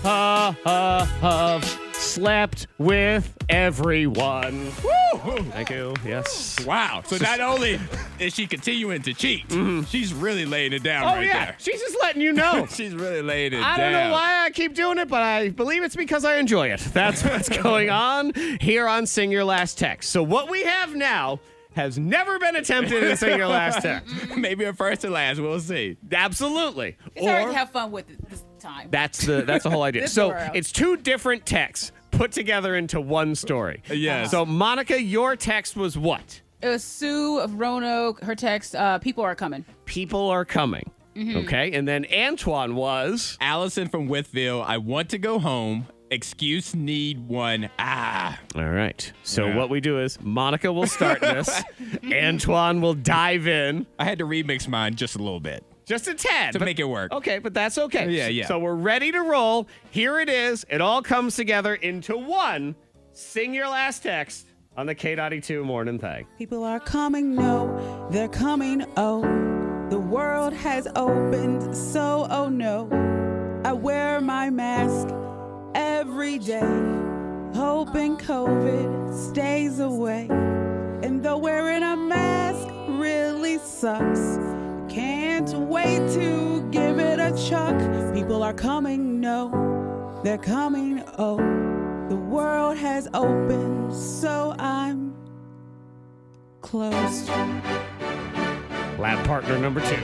slept with everyone. Woo! Thank you. Yes. Wow. So not only is she continuing to cheat, she's really laying it down right there. She's just letting you know. She's really laying it down. I don't know why I keep doing it, but I believe it's because I enjoy it. That's what's going on here on Sing Your Last Text. So what we have now has never been attempted in Sing Your Last Text. Maybe a first and last. We'll see. Absolutely. It's hard to have fun with it this time. That's the whole idea. This So world. it's two different texts put together into one story. Yes. So Monica, your text was what? It was Sue of Roanoke. Her text, people are coming. People are coming. Okay. And then Antoine was Allison from Withville. I want to go home. Excuse need one. All right. So Yeah. what we do is Monica will start this. Antoine will dive in. I had to remix mine just a little bit Just a tad. to make it work. Okay, but that's okay. Yeah, yeah. So we're ready to roll. Here it is. It all comes together into one. Sing your last text on the K92 Morning Thing. People are coming, no, they're coming, oh. The world has opened, so oh no. I wear my mask every day, hoping COVID stays away. And though wearing a mask really sucks, can't wait to give it a chuck. People are coming, no, they're coming, oh. The world has opened, so I'm closed. Lab partner number 2.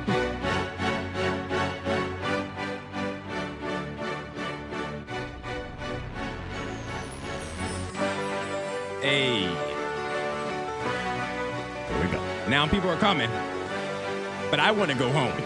Hey. Here we go. Now people are coming, but I want to go home.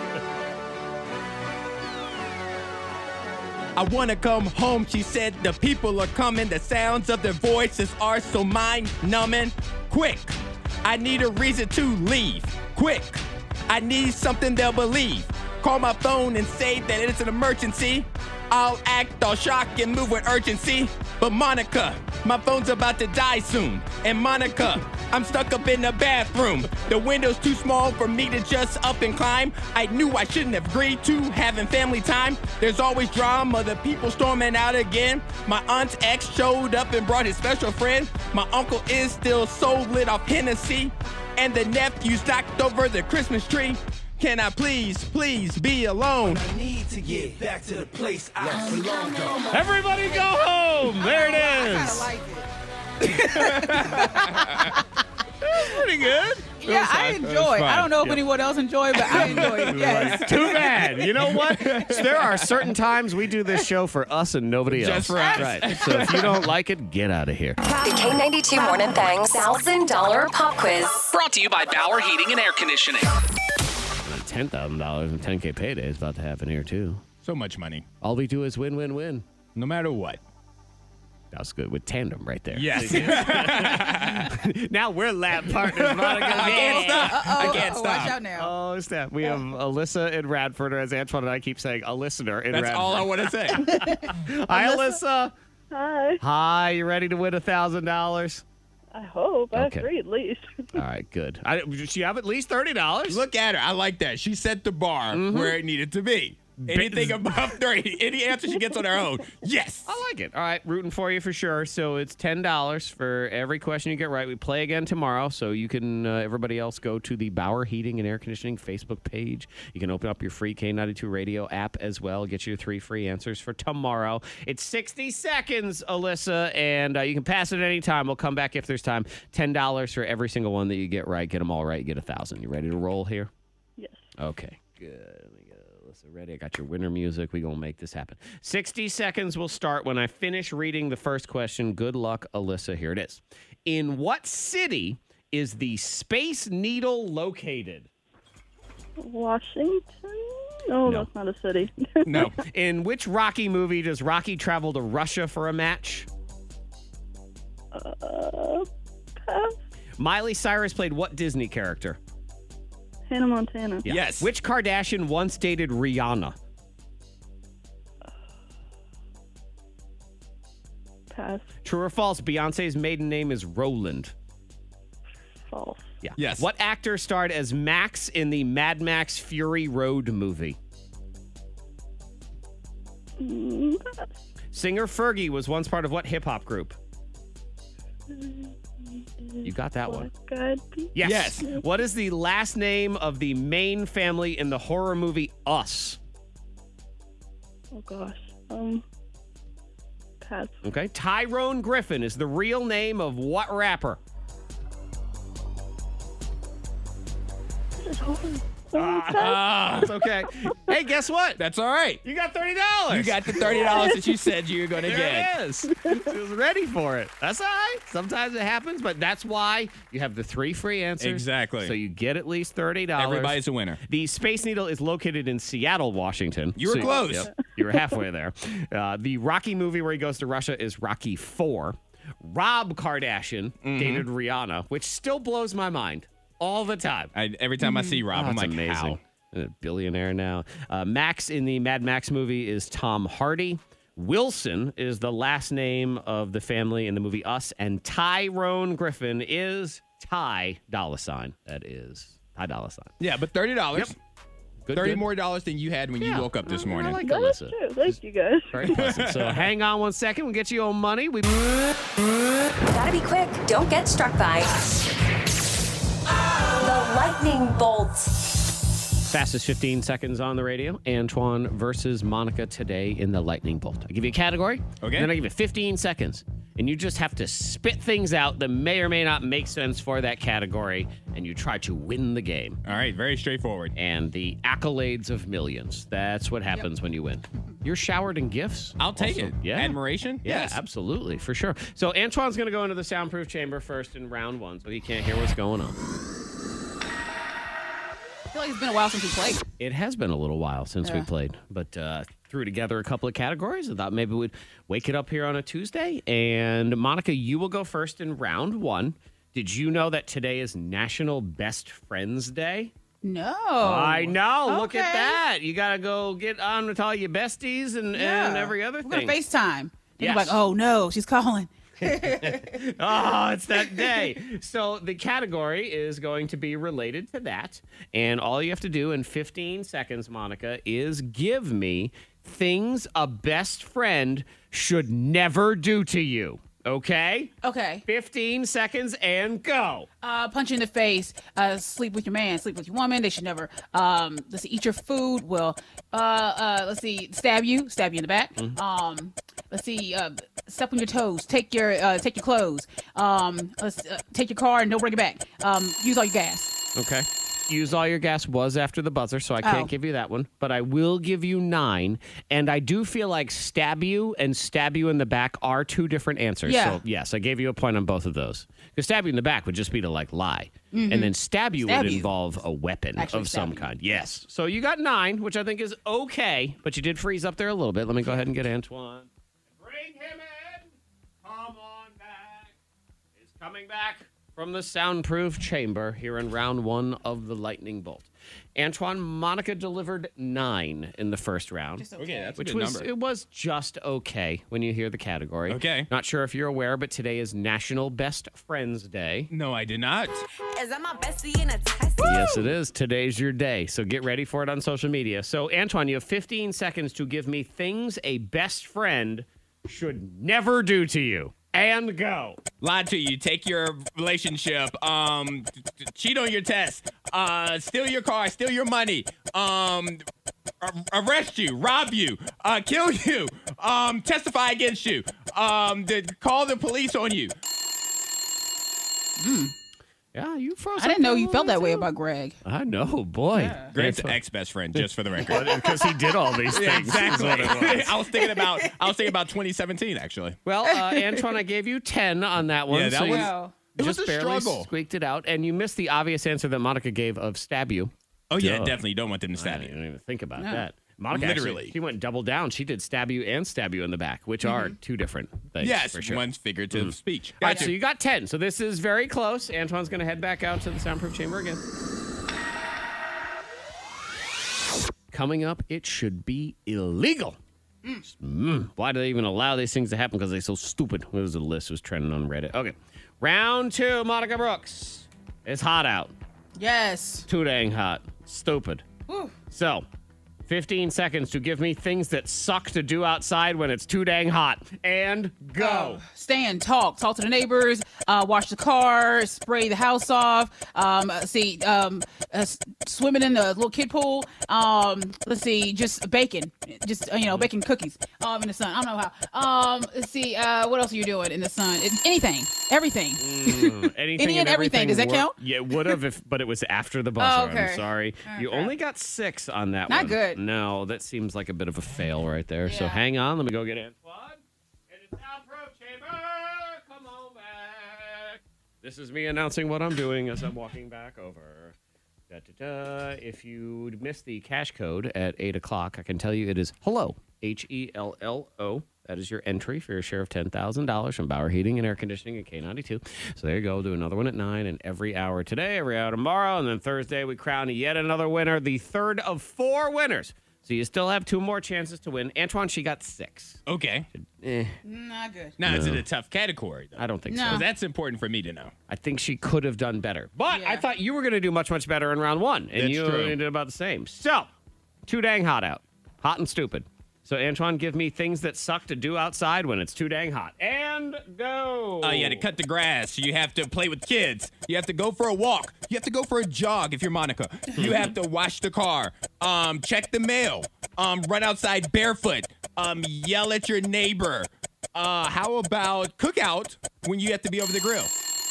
I want to come home, she said. The people are coming. The sounds of their voices are so mind-numbing. Quick, I need a reason to leave. Quick, I need something they'll believe. Call my phone and say that it's an emergency. I'll act all shocked and move with urgency. But Monica, my phone's about to die soon. And Monica, I'm stuck up in the bathroom. The window's too small for me to just up and climb. I knew I shouldn't have agreed to having family time. There's always drama, the people storming out again. My aunt's ex showed up and brought his special friend. My uncle is still so lit off Hennessy. And the nephew's knocked over the Christmas tree. Can I please be alone? I need to get back to the place I belong to. Everybody go home. There it is. I kind of like it. That's pretty good. Yeah, I enjoy it. I don't know if anyone else enjoyed, but I enjoyed it. Yes. Too bad. You know what? There are certain times we do this show for us and nobody else. Just for us. Right. So if you don't like it, get out of here. The K92 Morning Thang's $1,000 pop quiz. Brought to you by Bauer Heating and Air Conditioning. $10,000 and 10K payday is about to happen here, too. So much money. All we do is win, win, win. No matter what. That's good. With tandem right there. Yes. Now we're lab partners, Monica. I can't stop. I can't stop. Watch out now. Oh, snap. We have Alyssa in Radford, or as Antoine and I keep saying, a listener in That's Radford. all I want to say. Hi, Alyssa. Hi. Hi, you ready to win $1,000? I hope. I have Okay. 3 at least. All right, good. Does she have at least $30? Look at her. I like that. She set the bar where it needed to be. Anything above 3. Any answer she gets on her own. Yes. I like it. All right, rooting for you for sure. So it's $10 for every question you get right. We play again tomorrow, so you can, everybody else, go to the Bauer Heating and Air Conditioning Facebook page. You can open up your free K92 radio app as well. Get your 3 free answers for tomorrow. It's 60 seconds, Alyssa, and you can pass it any time. We'll come back if there's time. $10 for every single one that you get right. Get them all right, you get 1,000. You ready to roll here? Yes. Okay, good. Let me get Alyssa ready. I got your winter music. We're going to make this happen. 60 seconds will start when I finish reading the first question. Good luck, Alyssa. Here it is. In what city is the Space Needle located? Washington? No, that's not a city. No. In which Rocky movie does Rocky travel to Russia for a match? Pass. Miley Cyrus played what Disney character? Hannah Montana. Yeah. Yes. Which Kardashian once dated Rihanna? Pass. True or false? Beyonce's maiden name is Roland. False. Yeah. Yes. What actor starred as Max in the Mad Max Fury Road movie? Pass. Singer Fergie was once part of what hip-hop group? You got that one. Black Eyed Peas? Yes. What is the last name of the main family in the horror movie Us? Oh gosh. Pass. Okay. Tyrone Griffin is the real name of what rapper? This is hard. It's okay. Hey, guess what? That's all right. You got $30. You got the $30 that you said you were going to get. There it is. She was ready for it. That's all right. Sometimes it happens, but that's why you have the 3 free answers. Exactly. So you get at least $30. Everybody's a winner. The Space Needle is located in Seattle, Washington. You were close. Yep, you were halfway there. The Rocky movie where he goes to Russia is Rocky 4. Rob Kardashian dated Rihanna, which still blows my mind all the time. Every time I see Rob, I'm That's like, amazing. how? A billionaire now. Max in the Mad Max movie is Tom Hardy. Wilson is the last name of the family in the movie Us. And Tyrone Griffin is Ty Dolla $ign. That is Ty Dolla $ign. Yeah, but $30. Yep. Good, $30 good. more than you had when you woke up this morning. I like That's Alyssa. true. Thank you, guys. Very pleasant. So hang on one second. We'll get you your money. Gotta be quick. Don't get struck by the lightning bolt. Fastest 15 seconds on the radio. Antoine versus Monica today in the Lightning Bolt. I give you a category. Okay. Then I give you 15 seconds. And you just have to spit things out that may or may not make sense for that category. And you try to win the game. All right, very straightforward. And the accolades of millions. That's what happens when you win. You're showered in gifts. I'll take also. it. Yeah. Admiration? Yeah, Yes. absolutely, for sure. So Antoine's going to go into the soundproof chamber first in round 1, so he can't hear what's going on. I feel like it's been a while since we played. It has been a little while since we Yeah. played, but threw together a couple of categories. I thought maybe we'd wake it up here on a Tuesday. And Monica, you will go first in round 1. Did you know that today is National Best Friends Day? No. I know. Look at Okay. that. You got to go get on with all your besties and every other We're thing. going to FaceTime. Yes. You're like, oh no, she's calling. Oh, it's that day. So the category is going to be related to that. And all you have to do in 15 seconds, Monica, is give me things a best friend should never do to you. Okay? Okay. 15 seconds and go. Punch you in the face. Sleep with your man. Sleep with your woman. They should never. Let's see. Eat your food. Well, let's see. Stab you in the back. Let's see. Step on your toes. Take your clothes. Let's take your car and don't bring it back. Use all your gas. Okay. Use all your gas was after the buzzer, so I can't give you that one. But I will give you 9. And I do feel like stab you and stab you in the back are 2 different answers. Yeah. So, yes, I gave you a point on both of those. Because stab you in the back would just be to, like, lie. And then stab you Stab would you. involve a weapon Actually, of stab some you. kind. Yes. So you got 9, which I think is okay. But you did freeze up there a little bit. Let me go ahead and get Antoine. Bring him in. Come on back. He's coming back from the soundproof chamber here in round 1 of the Lightning Bolt. Antoine, Monica delivered 9 in the first round. Okay, that's a which good was number. it was just okay when you hear the category. Okay. Not sure if you're aware, but today is National Best Friends Day. No, I did not. Is that my bestie in a test? Yes, it is. Today's your day. So get ready for it on social media. So, Antoine, you have 15 seconds to give me things a best friend should never do to you. And go. Lie to you, take your relationship, cheat on your test, steal your car, steal your money, arrest you, rob you, kill you, testify against you, call the police on you. Yeah, you froze. I didn't know you felt that way about Greg. I know, boy. Greg's ex-best friend, just for the record. Because he did all these things. Yeah, is exactly. what it was. I was thinking about 2017, actually. Well, Antoine, I gave you 10 on that one. Yeah, that so was- you Wow. It just was a barely struggle. squeaked it out. And you missed the obvious answer that Monica gave of stab you. Oh, yeah, Duh. definitely. You don't want them to I stab didn't you. even think about No. that. Monica actually, Literally. she went double down. She did stab you and stab you in the back, which are two different things. Yes, for sure. one's figurative speech. All right, Gotcha. so you got 10. So this is very close. Antoine's going to head back out to the soundproof chamber again. Coming up, it should be illegal. Why do they even allow these things to happen? Because they're so stupid. What was the list? It was trending on Reddit. Okay. Round 2, Monica Brooks. It's hot out. Yes. Too dang hot. Stupid. Whew. So, 15 seconds to give me things that suck to do outside when it's too dang hot. And go. Stand, talk to the neighbors, wash the car, spray the house off. Swimming in the little kid pool. Let's see, just baking, baking cookies in the sun. I don't know how. Let's see, what else are you doing in the sun? Anything, everything. Anything Any and everything. Does that count? Yeah, it would have, but it was after the buzzer. Oh, okay. I'm sorry. You only got 6 on that Not one. good. No, that seems like a bit of a fail right there. So hang on. Let me go get Antoine. And it's Soundproof Chamber. Come on back. This is me announcing what I'm doing as I'm walking back over. If you missed the cash code at 8 o'clock, I can tell you it is HELLO, HELLO. That is your entry for your share of $10,000 from Bauer Heating and Air Conditioning at K92. So there you go. Do another one at 9 and every hour today, every hour tomorrow. And then Thursday, we crown yet another winner, the third of 4 winners. So you still have 2 more chances to win. Antoine, she got 6. Okay. Not good. Now, is it a tough category, though? I don't think so. No. 'Cause that's important for me to know. I think she could have done better. But I thought you were going to do much, much better in round 1. And That's you true. did about the same. So, too dang hot out. Hot and stupid. So, Antoine, give me things that suck to do outside when it's too dang hot. And go. You had to cut the grass. You have to play with kids. You have to go for a walk. You have to go for a jog if you're Monica. You have to wash the car. Check the mail. Run outside barefoot. Yell at your neighbor. How about cookout when you have to be over the grill?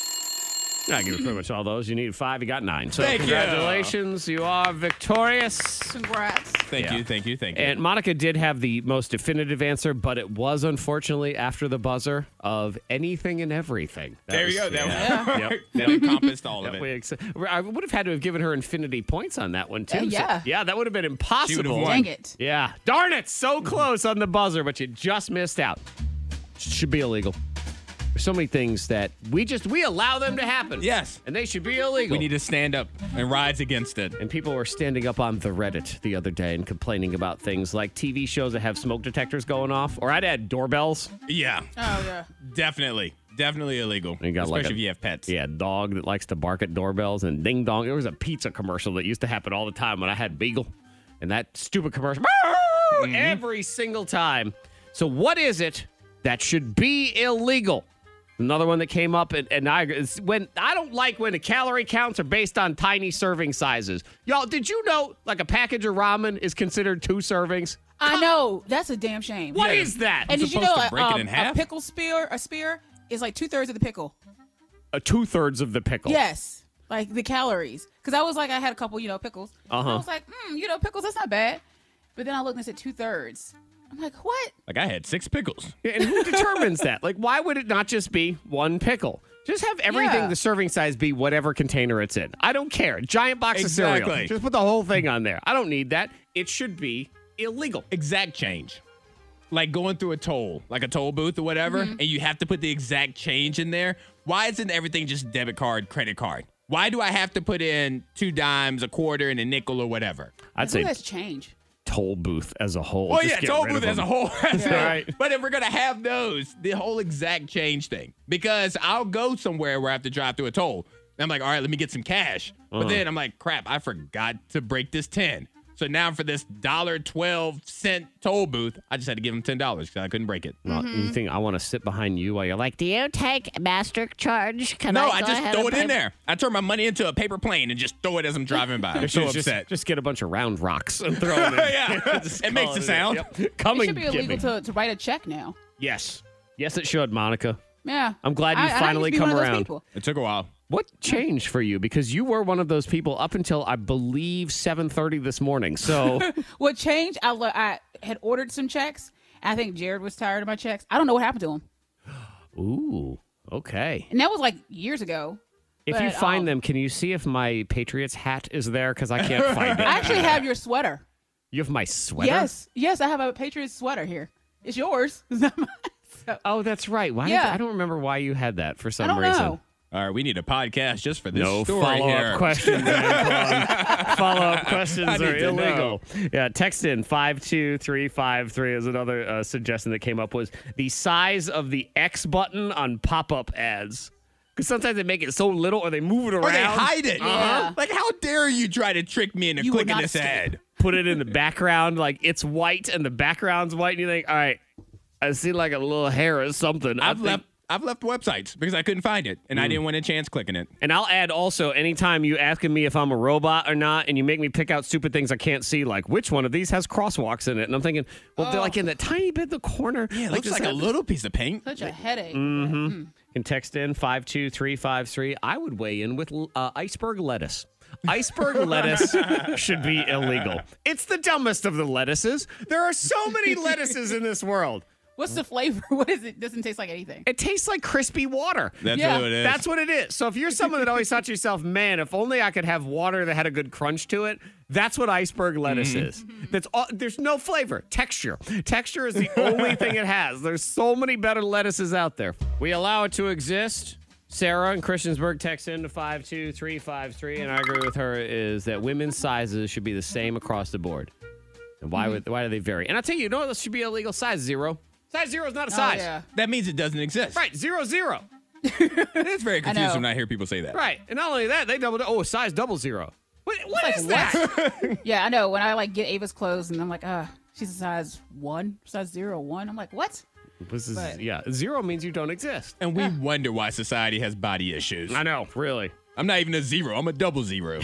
I give you pretty much all those. You need 5. You got 9. So, Thank you. congratulations. You are victorious. Congrats. Thank you. And Monica did have the most definitive answer, but it was unfortunately after the buzzer of anything and everything. There you go. Yep. That encompassed all of Yep, it. I would have had to have given her infinity points on that one, too. Yeah. So, that would have been impossible. Dang it. Yeah. Darn it. So close on the buzzer, but you just missed out. Should be illegal. There's so many things that we allow them to happen. Yes. And they should be illegal. We need to stand up and rise against it. And people were standing up on the Reddit the other day and complaining about things like TV shows that have smoke detectors going off, or I'd add doorbells. Yeah. Oh, yeah. Definitely illegal. You got Especially like if you have pets. Yeah, dog that likes to bark at doorbells and ding dong. There was a pizza commercial that used to happen all the time when I had Beagle. And that stupid commercial, every single time. So what is it that should be illegal? Another one that came up, and I don't like when the calorie counts are based on tiny serving sizes. Y'all, did you know like a package of ramen is considered 2 servings? I know. That's a damn shame. What is that? And did you supposed know to break it in a half? pickle spear is like 2/3 of the pickle? 2/3 of the pickle. Yes. Like the calories. Because I was like, I had a couple, pickles. Uh-huh. I was like, pickles, that's not bad. But then I looked and it said 2/3. I'm like, what? Like I had 6 pickles. Yeah, and who determines that? Like, why would it not just be 1 pickle? Just have everything, Yeah. the serving size, be whatever container it's in. I don't care. Giant box of cereal. Exactly. Just put the whole thing on there. I don't need that. It should be illegal. Exact change. Like going through a toll, like a toll booth or whatever, and you have to put the exact change in there. Why isn't everything just debit card, credit card? Why do I have to put in 2 dimes, a quarter, and a nickel or whatever? I'd say that's change. toll booth as a whole. Well, Just yeah, get toll rid booth of as a them. whole. Right. But if we're going to have those, the whole exact change thing, because I'll go somewhere where I have to drive through a toll. And I'm like, all right, let me get some cash. But then I'm like, crap, I forgot to break this 10. So now for this $1.12 toll booth, I just had to give him $10 because I couldn't break it. Well, you think I want to sit behind you while you're like, Do you take master charge? Can No, I I go just ahead throw and it in pay- there. I turn my money into a paper plane and just throw it as I'm driving by. I'm so just, upset. Just get a bunch of round rocks and throw them in. Yeah, Just it makes call a in. sound. Yep. Come It and should be get illegal me. to write a check now. Yes. Yes, it should, Monica. Yeah. I'm glad you I finally used to be come one of those around. people. It took a while. What changed for you? Because you were one of those people up until, I believe, 7:30 this morning. So What changed? I had ordered some checks. I think Jared was tired of my checks. I don't know what happened to him. Ooh, okay. And that was like years ago. If you But, find them, can you see if my Patriots hat is there? Because I can't find it. I actually have your sweater. You have my sweater? Yes, I have a Patriots sweater here. It's yours. Oh, that's right. Why? Yeah. I don't remember why you had that for some I don't reason. know. All right, we need a podcast just for this No story follow-up here. questions, Antoine. Follow-up questions I are need to illegal. Yeah, text in 52353 is another suggestion that came up was the size of the X button on pop-up ads. Because sometimes they make it so little or they move it around. Or they hide it. Yeah. Like, how dare you try to trick me into You will clicking not this escape. ad? Put it in the background, like it's white and the background's white, and you think, all right, I see like a little hair or something. I've left websites because I couldn't find it, and I didn't want a chance clicking it. And I'll add also, anytime you asking me if I'm a robot or not, and you make me pick out stupid things I can't see, like which one of these has crosswalks in it, and I'm thinking, well, they're like in that tiny bit in the corner. Yeah, it looks does like a that- little piece of paint. Such a headache. Mm-hmm. Can text in 52353. I would weigh in with iceberg lettuce. Iceberg lettuce should be illegal. It's the dumbest of the lettuces. There are so many lettuces in this world. What's the flavor? What is it? Doesn't taste like anything. It tastes like crispy water. That's Yeah. what it is. That's what it is. So if you're someone that always thought to yourself, man, if only I could have water that had a good crunch to it, that's what iceberg lettuce is. That's all, there's no flavor. Texture. Texture is the only thing it has. There's so many better lettuces out there. We allow it to exist. Sarah in Christiansburg texts into 52353, and I agree with her, is that women's sizes should be the same across the board. And why do they vary? And I'll tell you, what else should be illegal? Size 0. Size 0 is not a size. yeah. That means it doesn't exist. Right, 0, 0. It's very know. confusing when I hear people say that. Right. And not only that, they size 00. What Like, is that? Yeah, I know. When I like get Ava's clothes and I'm like, she's a size 1, size 0, 1. I'm like, what? This is, But- 0 means you don't exist. And we wonder why society has body issues. I know, really. I'm not even a 0. I'm a 00.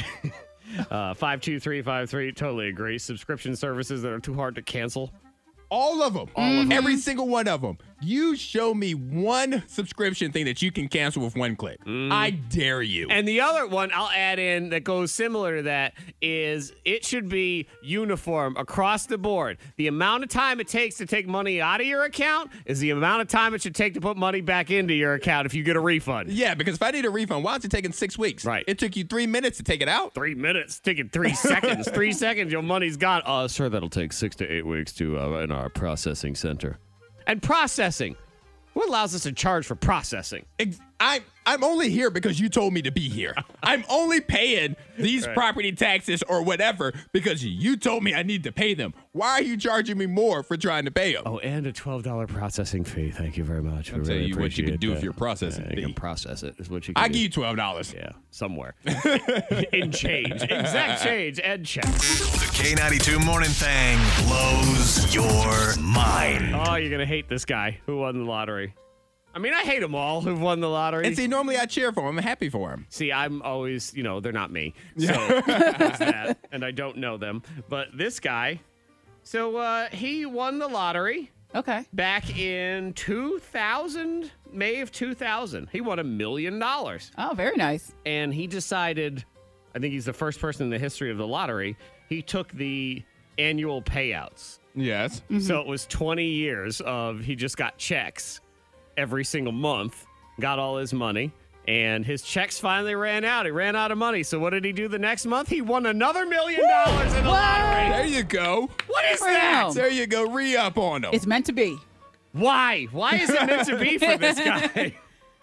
52353, totally agree. Subscription services that are too hard to cancel. All of them. Every single one of them. You show me one subscription thing that you can cancel with one click. I dare you. And the other one I'll add in that goes similar to that is it should be uniform across the board. The amount of time it takes to take money out of your account is the amount of time it should take to put money back into your account if you get a refund. Yeah, because if I need a refund, why is it taking 6 weeks? Right. It took you 3 minutes to take it out. 3 minutes, taking 3 seconds. 3 seconds, your money's gone. Sir, that'll take 6 to 8 weeks to in our processing center. And processing. What allows us to charge for processing? I'm only here because you told me to be here. I'm only paying these Right. property taxes or whatever because you told me I need to pay them. Why are you charging me more for trying to pay them? Oh, and a $12 processing fee. Thank you very much. I'll tell you what you can do with your processing You fee. can process it. Is what you can I do. give you $12. Yeah, somewhere. In change. Exact change and check. The K92 Morning Thing blows your mind. Oh, you're going to hate this guy who won the lottery. I mean, I hate them all who've won the lottery. And see, normally I cheer for him. I'm happy for him. See, I'm always, they're not me. So there's that. And I don't know them. But this guy, so he won the lottery. Okay. Back in 2000, May of 2000. He won $1 million. Oh, very nice. And he decided, I think he's the first person in the history of the lottery, he took the annual payouts. Yes. So it was 20 years of he just got checks every single month, got all his money, and his checks finally ran out. He ran out of money. So what did he do the next month? He won another $1 million in the lottery. There you go. What is Wow. that? There you go. Re-up on him. It's meant to be. Why? Why is it meant to be for this guy?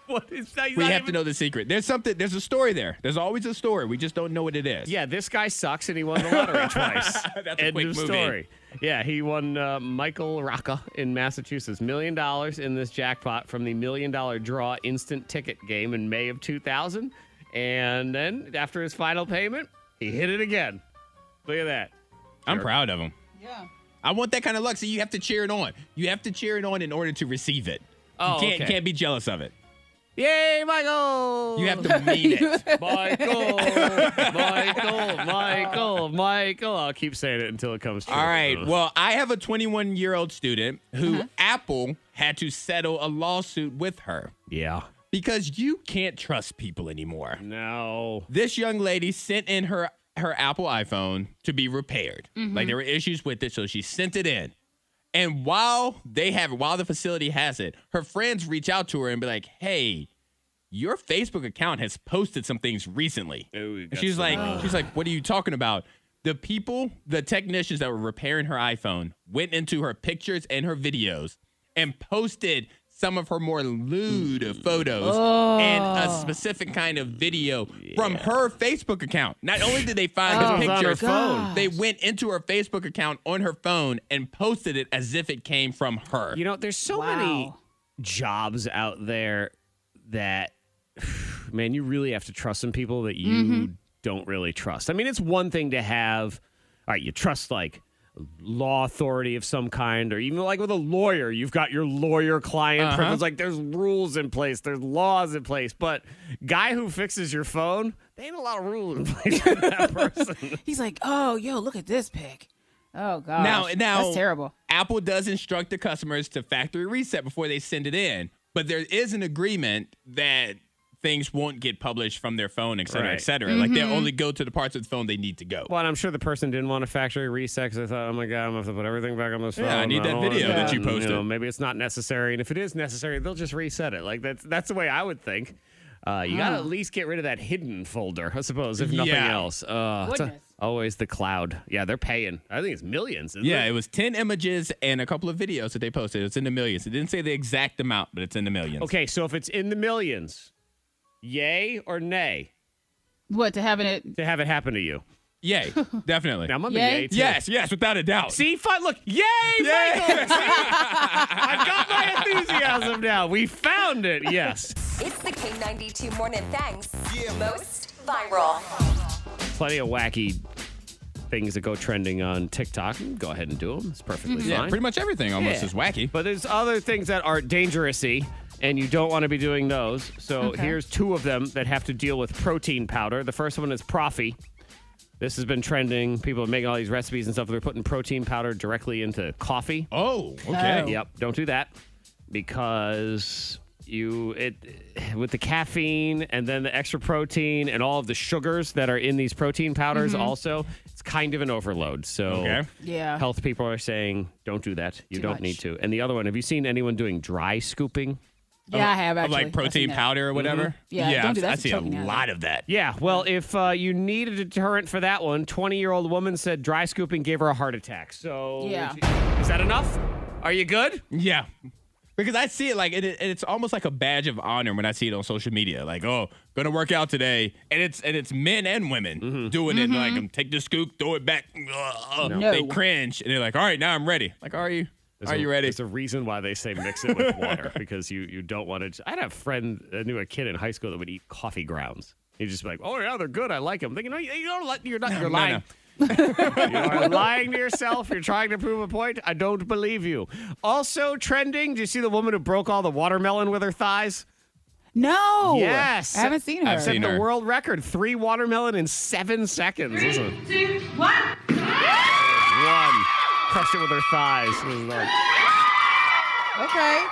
What is that? We have to know the secret. There's a story there. There's always a story. We just don't know what it is. Yeah, this guy sucks and he won the lottery twice. That's a End quick of movie. story. Yeah, he won Michael Rocca in Massachusetts $1 million in this jackpot from the $1 Million Draw instant ticket game in May of 2000. And then after his final payment, he hit it again. Look at that. I'm proud of him. Yeah. I want that kind of luck. So you have to cheer it on. You have to cheer it on in order to receive it. Oh, you okay. can't be jealous of it. Yay, Michael! You have to mean it. Michael. I'll keep saying it until it comes true. All right. Well, I have a 21-year-old student who Apple had to settle a lawsuit with her. Yeah. Because you can't trust people anymore. No. This young lady sent in her Apple iPhone to be repaired. Like there were issues with it, so she sent it in. And while the facility has it, her friends reach out to her and be like, "Hey, your Facebook account has posted some things recently." And she's like, "What are you talking about?" The technicians that were repairing her iPhone went into her pictures and her videos and posted some of her more lewd photos and a specific kind of video from her Facebook account. Not only did they find his pictures, they went into her Facebook account on her phone and posted it as if it came from her. You know, there's so many jobs out there that, man, you really have to trust some people that you don't really trust. I mean, it's one thing to have, all right, you trust like law authority of some kind, or even like with a lawyer, you've got your lawyer-client privilege. Like there's rules in place, there's laws in place. But guy who fixes your phone, there ain't a lot of rules in place for that person. He's like, oh, yo, look at this pic. Oh, gosh. Now, that's terrible. Apple does instruct the customers to factory reset before they send it in, but there is an agreement that things won't get published from their phone, et cetera, et cetera. Like they'll only go to the parts of the phone they need to go. Well, and I'm sure the person didn't want a factory reset because they thought, oh my God, I'm going to have to put everything back on this phone. Yeah, I need that video that you posted. You know, maybe it's not necessary. And if it is necessary, they'll just reset it. Like that's the way I would think. You got to at least get rid of that hidden folder, I suppose, if nothing else. It's always the cloud. Yeah, they're paying. I think it's millions. Isn't it? It was 10 images and a couple of videos that they posted. It's in the millions. It didn't say the exact amount, but it's in the millions. Okay, so if it's in the millions, yay or nay? What, to have it happen to you? Yay, definitely. Now, I'm on the yay too. Yes, without a doubt. See, fine. Look, yay, Michael! See? I've got my enthusiasm now. We found it. Yes. It's the K92 Morning Thangs most viral. Plenty of wacky things that go trending on TikTok. Go ahead and do them. It's perfectly fine. Yeah, pretty much everything almost is wacky. But there's other things that are dangerous-y, and you don't want to be doing those. So here's two of them that have to deal with protein powder. The first one is Profi. This has been trending. People are making all these recipes and stuff. They're putting protein powder directly into coffee. Oh, okay. Yep, don't do that because with the caffeine and then the extra protein and all of the sugars that are in these protein powders also, it's kind of an overload. So health people are saying don't do that. You don't need to. And the other one, have you seen anyone doing dry scooping? Yeah, I have actually. Like protein powder or whatever? Yeah, don't do that. I see a lot of that. Yeah, well, if you need a deterrent for that one, 20-year-old woman said dry scooping gave her a heart attack. So is that enough? Are you good? Yeah. Because I see it like it's almost like a badge of honor when I see it on social media. Like, oh, gonna work out today, and it's men and women doing it. Like, take the scoop, throw it back. No. They cringe, and they're like, all right, now I'm ready. Like, are you? Are you ready? There's a reason why they say mix it with water because you don't want to. I had a friend that knew a kid in high school that would eat coffee grounds. He'd just be like, oh yeah, they're good. I like them. I'm thinking, no, you don't like. You're not. You're lying. No. You are lying to yourself. You're trying to prove a point. I don't believe you. Also trending. Do you see the woman who broke all the watermelon with her thighs? No. Yes. I haven't seen her. I've seen her. The world record: 3 watermelon in 7 seconds. 3, 2, 1. One. Crushed it with her thighs. It was like, Okay.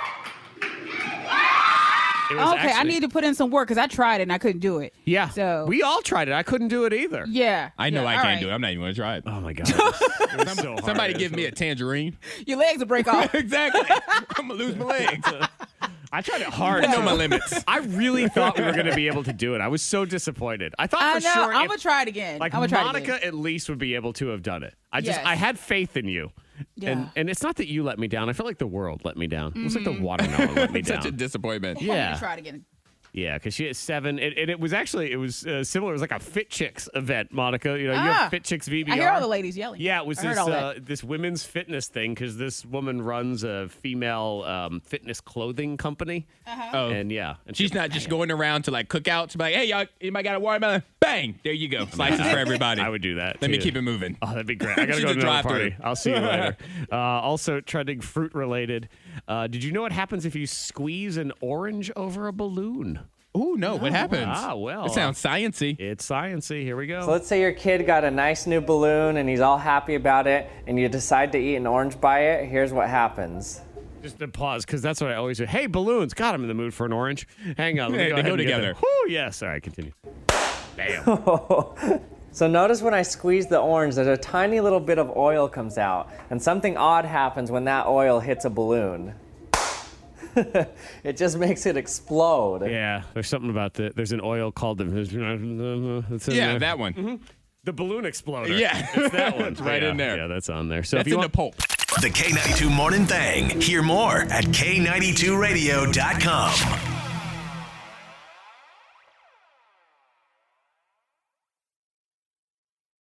it was Okay, I need to put in some work because I tried it and I couldn't do it. Yeah. So we all tried it. I couldn't do it either. yeah. I know yeah, I all can't right. do it. I'm not even going to try it. Oh my god. It was so hard. Somebody give me a tangerine. Your legs will break off. Exactly. I'm going to lose my legs. I tried it hard. I know my limits. I really thought we were going to be able to do it. I was so disappointed. I thought I for know. sure I'm if, gonna try it again. like I'm gonna try it again. Monica at least would be able to have done it. Yes. I had faith in you. Yeah. And it's not that you let me down. I felt like the world let me down. It was like the watermelon let me It's down. such a disappointment. I'm gonna Yeah. try it again. Yeah, because she has 7. And it was actually, similar. It was like a Fit Chicks event, Monica. You have Fit Chicks VBR. I hear all the ladies yelling. Yeah, it was I heard all that. this women's fitness thing because this woman runs a female fitness clothing company. Oh. And she's not just going around to like cookouts, like, hey, y'all, anybody got a watermelon? Bang! There you go. Slices for everybody. I would do that. Let me too. keep it moving. Oh, that'd be great. I gotta go to the party. I'll see you later. Also, trending fruit related. Did you know what happens if you squeeze an orange over a balloon? Oh, no. What happens? Well. It sounds sciencey. It's sciencey. Here we go. So let's say your kid got a nice new balloon and he's all happy about it, and you decide to eat an orange by it. Here's what happens. Just a pause, because that's what I always do. Hey, balloons. God, I'm in the mood for an orange. Hang on. Let me Hey, go they ahead go and get together. them. Whew, yes. All right, continue. Bam. So notice when I squeeze the orange, there's a tiny little bit of oil comes out, and something odd happens when that oil hits a balloon. It just makes it explode. Yeah, there's something about there's an oil called the... that one. Mm-hmm. The balloon exploder. Yeah. It's that one. It's right in there. Yeah, that's on there. So That's if you in want... the pulp. The K92 Morning Thang. Hear more at K92Radio.com.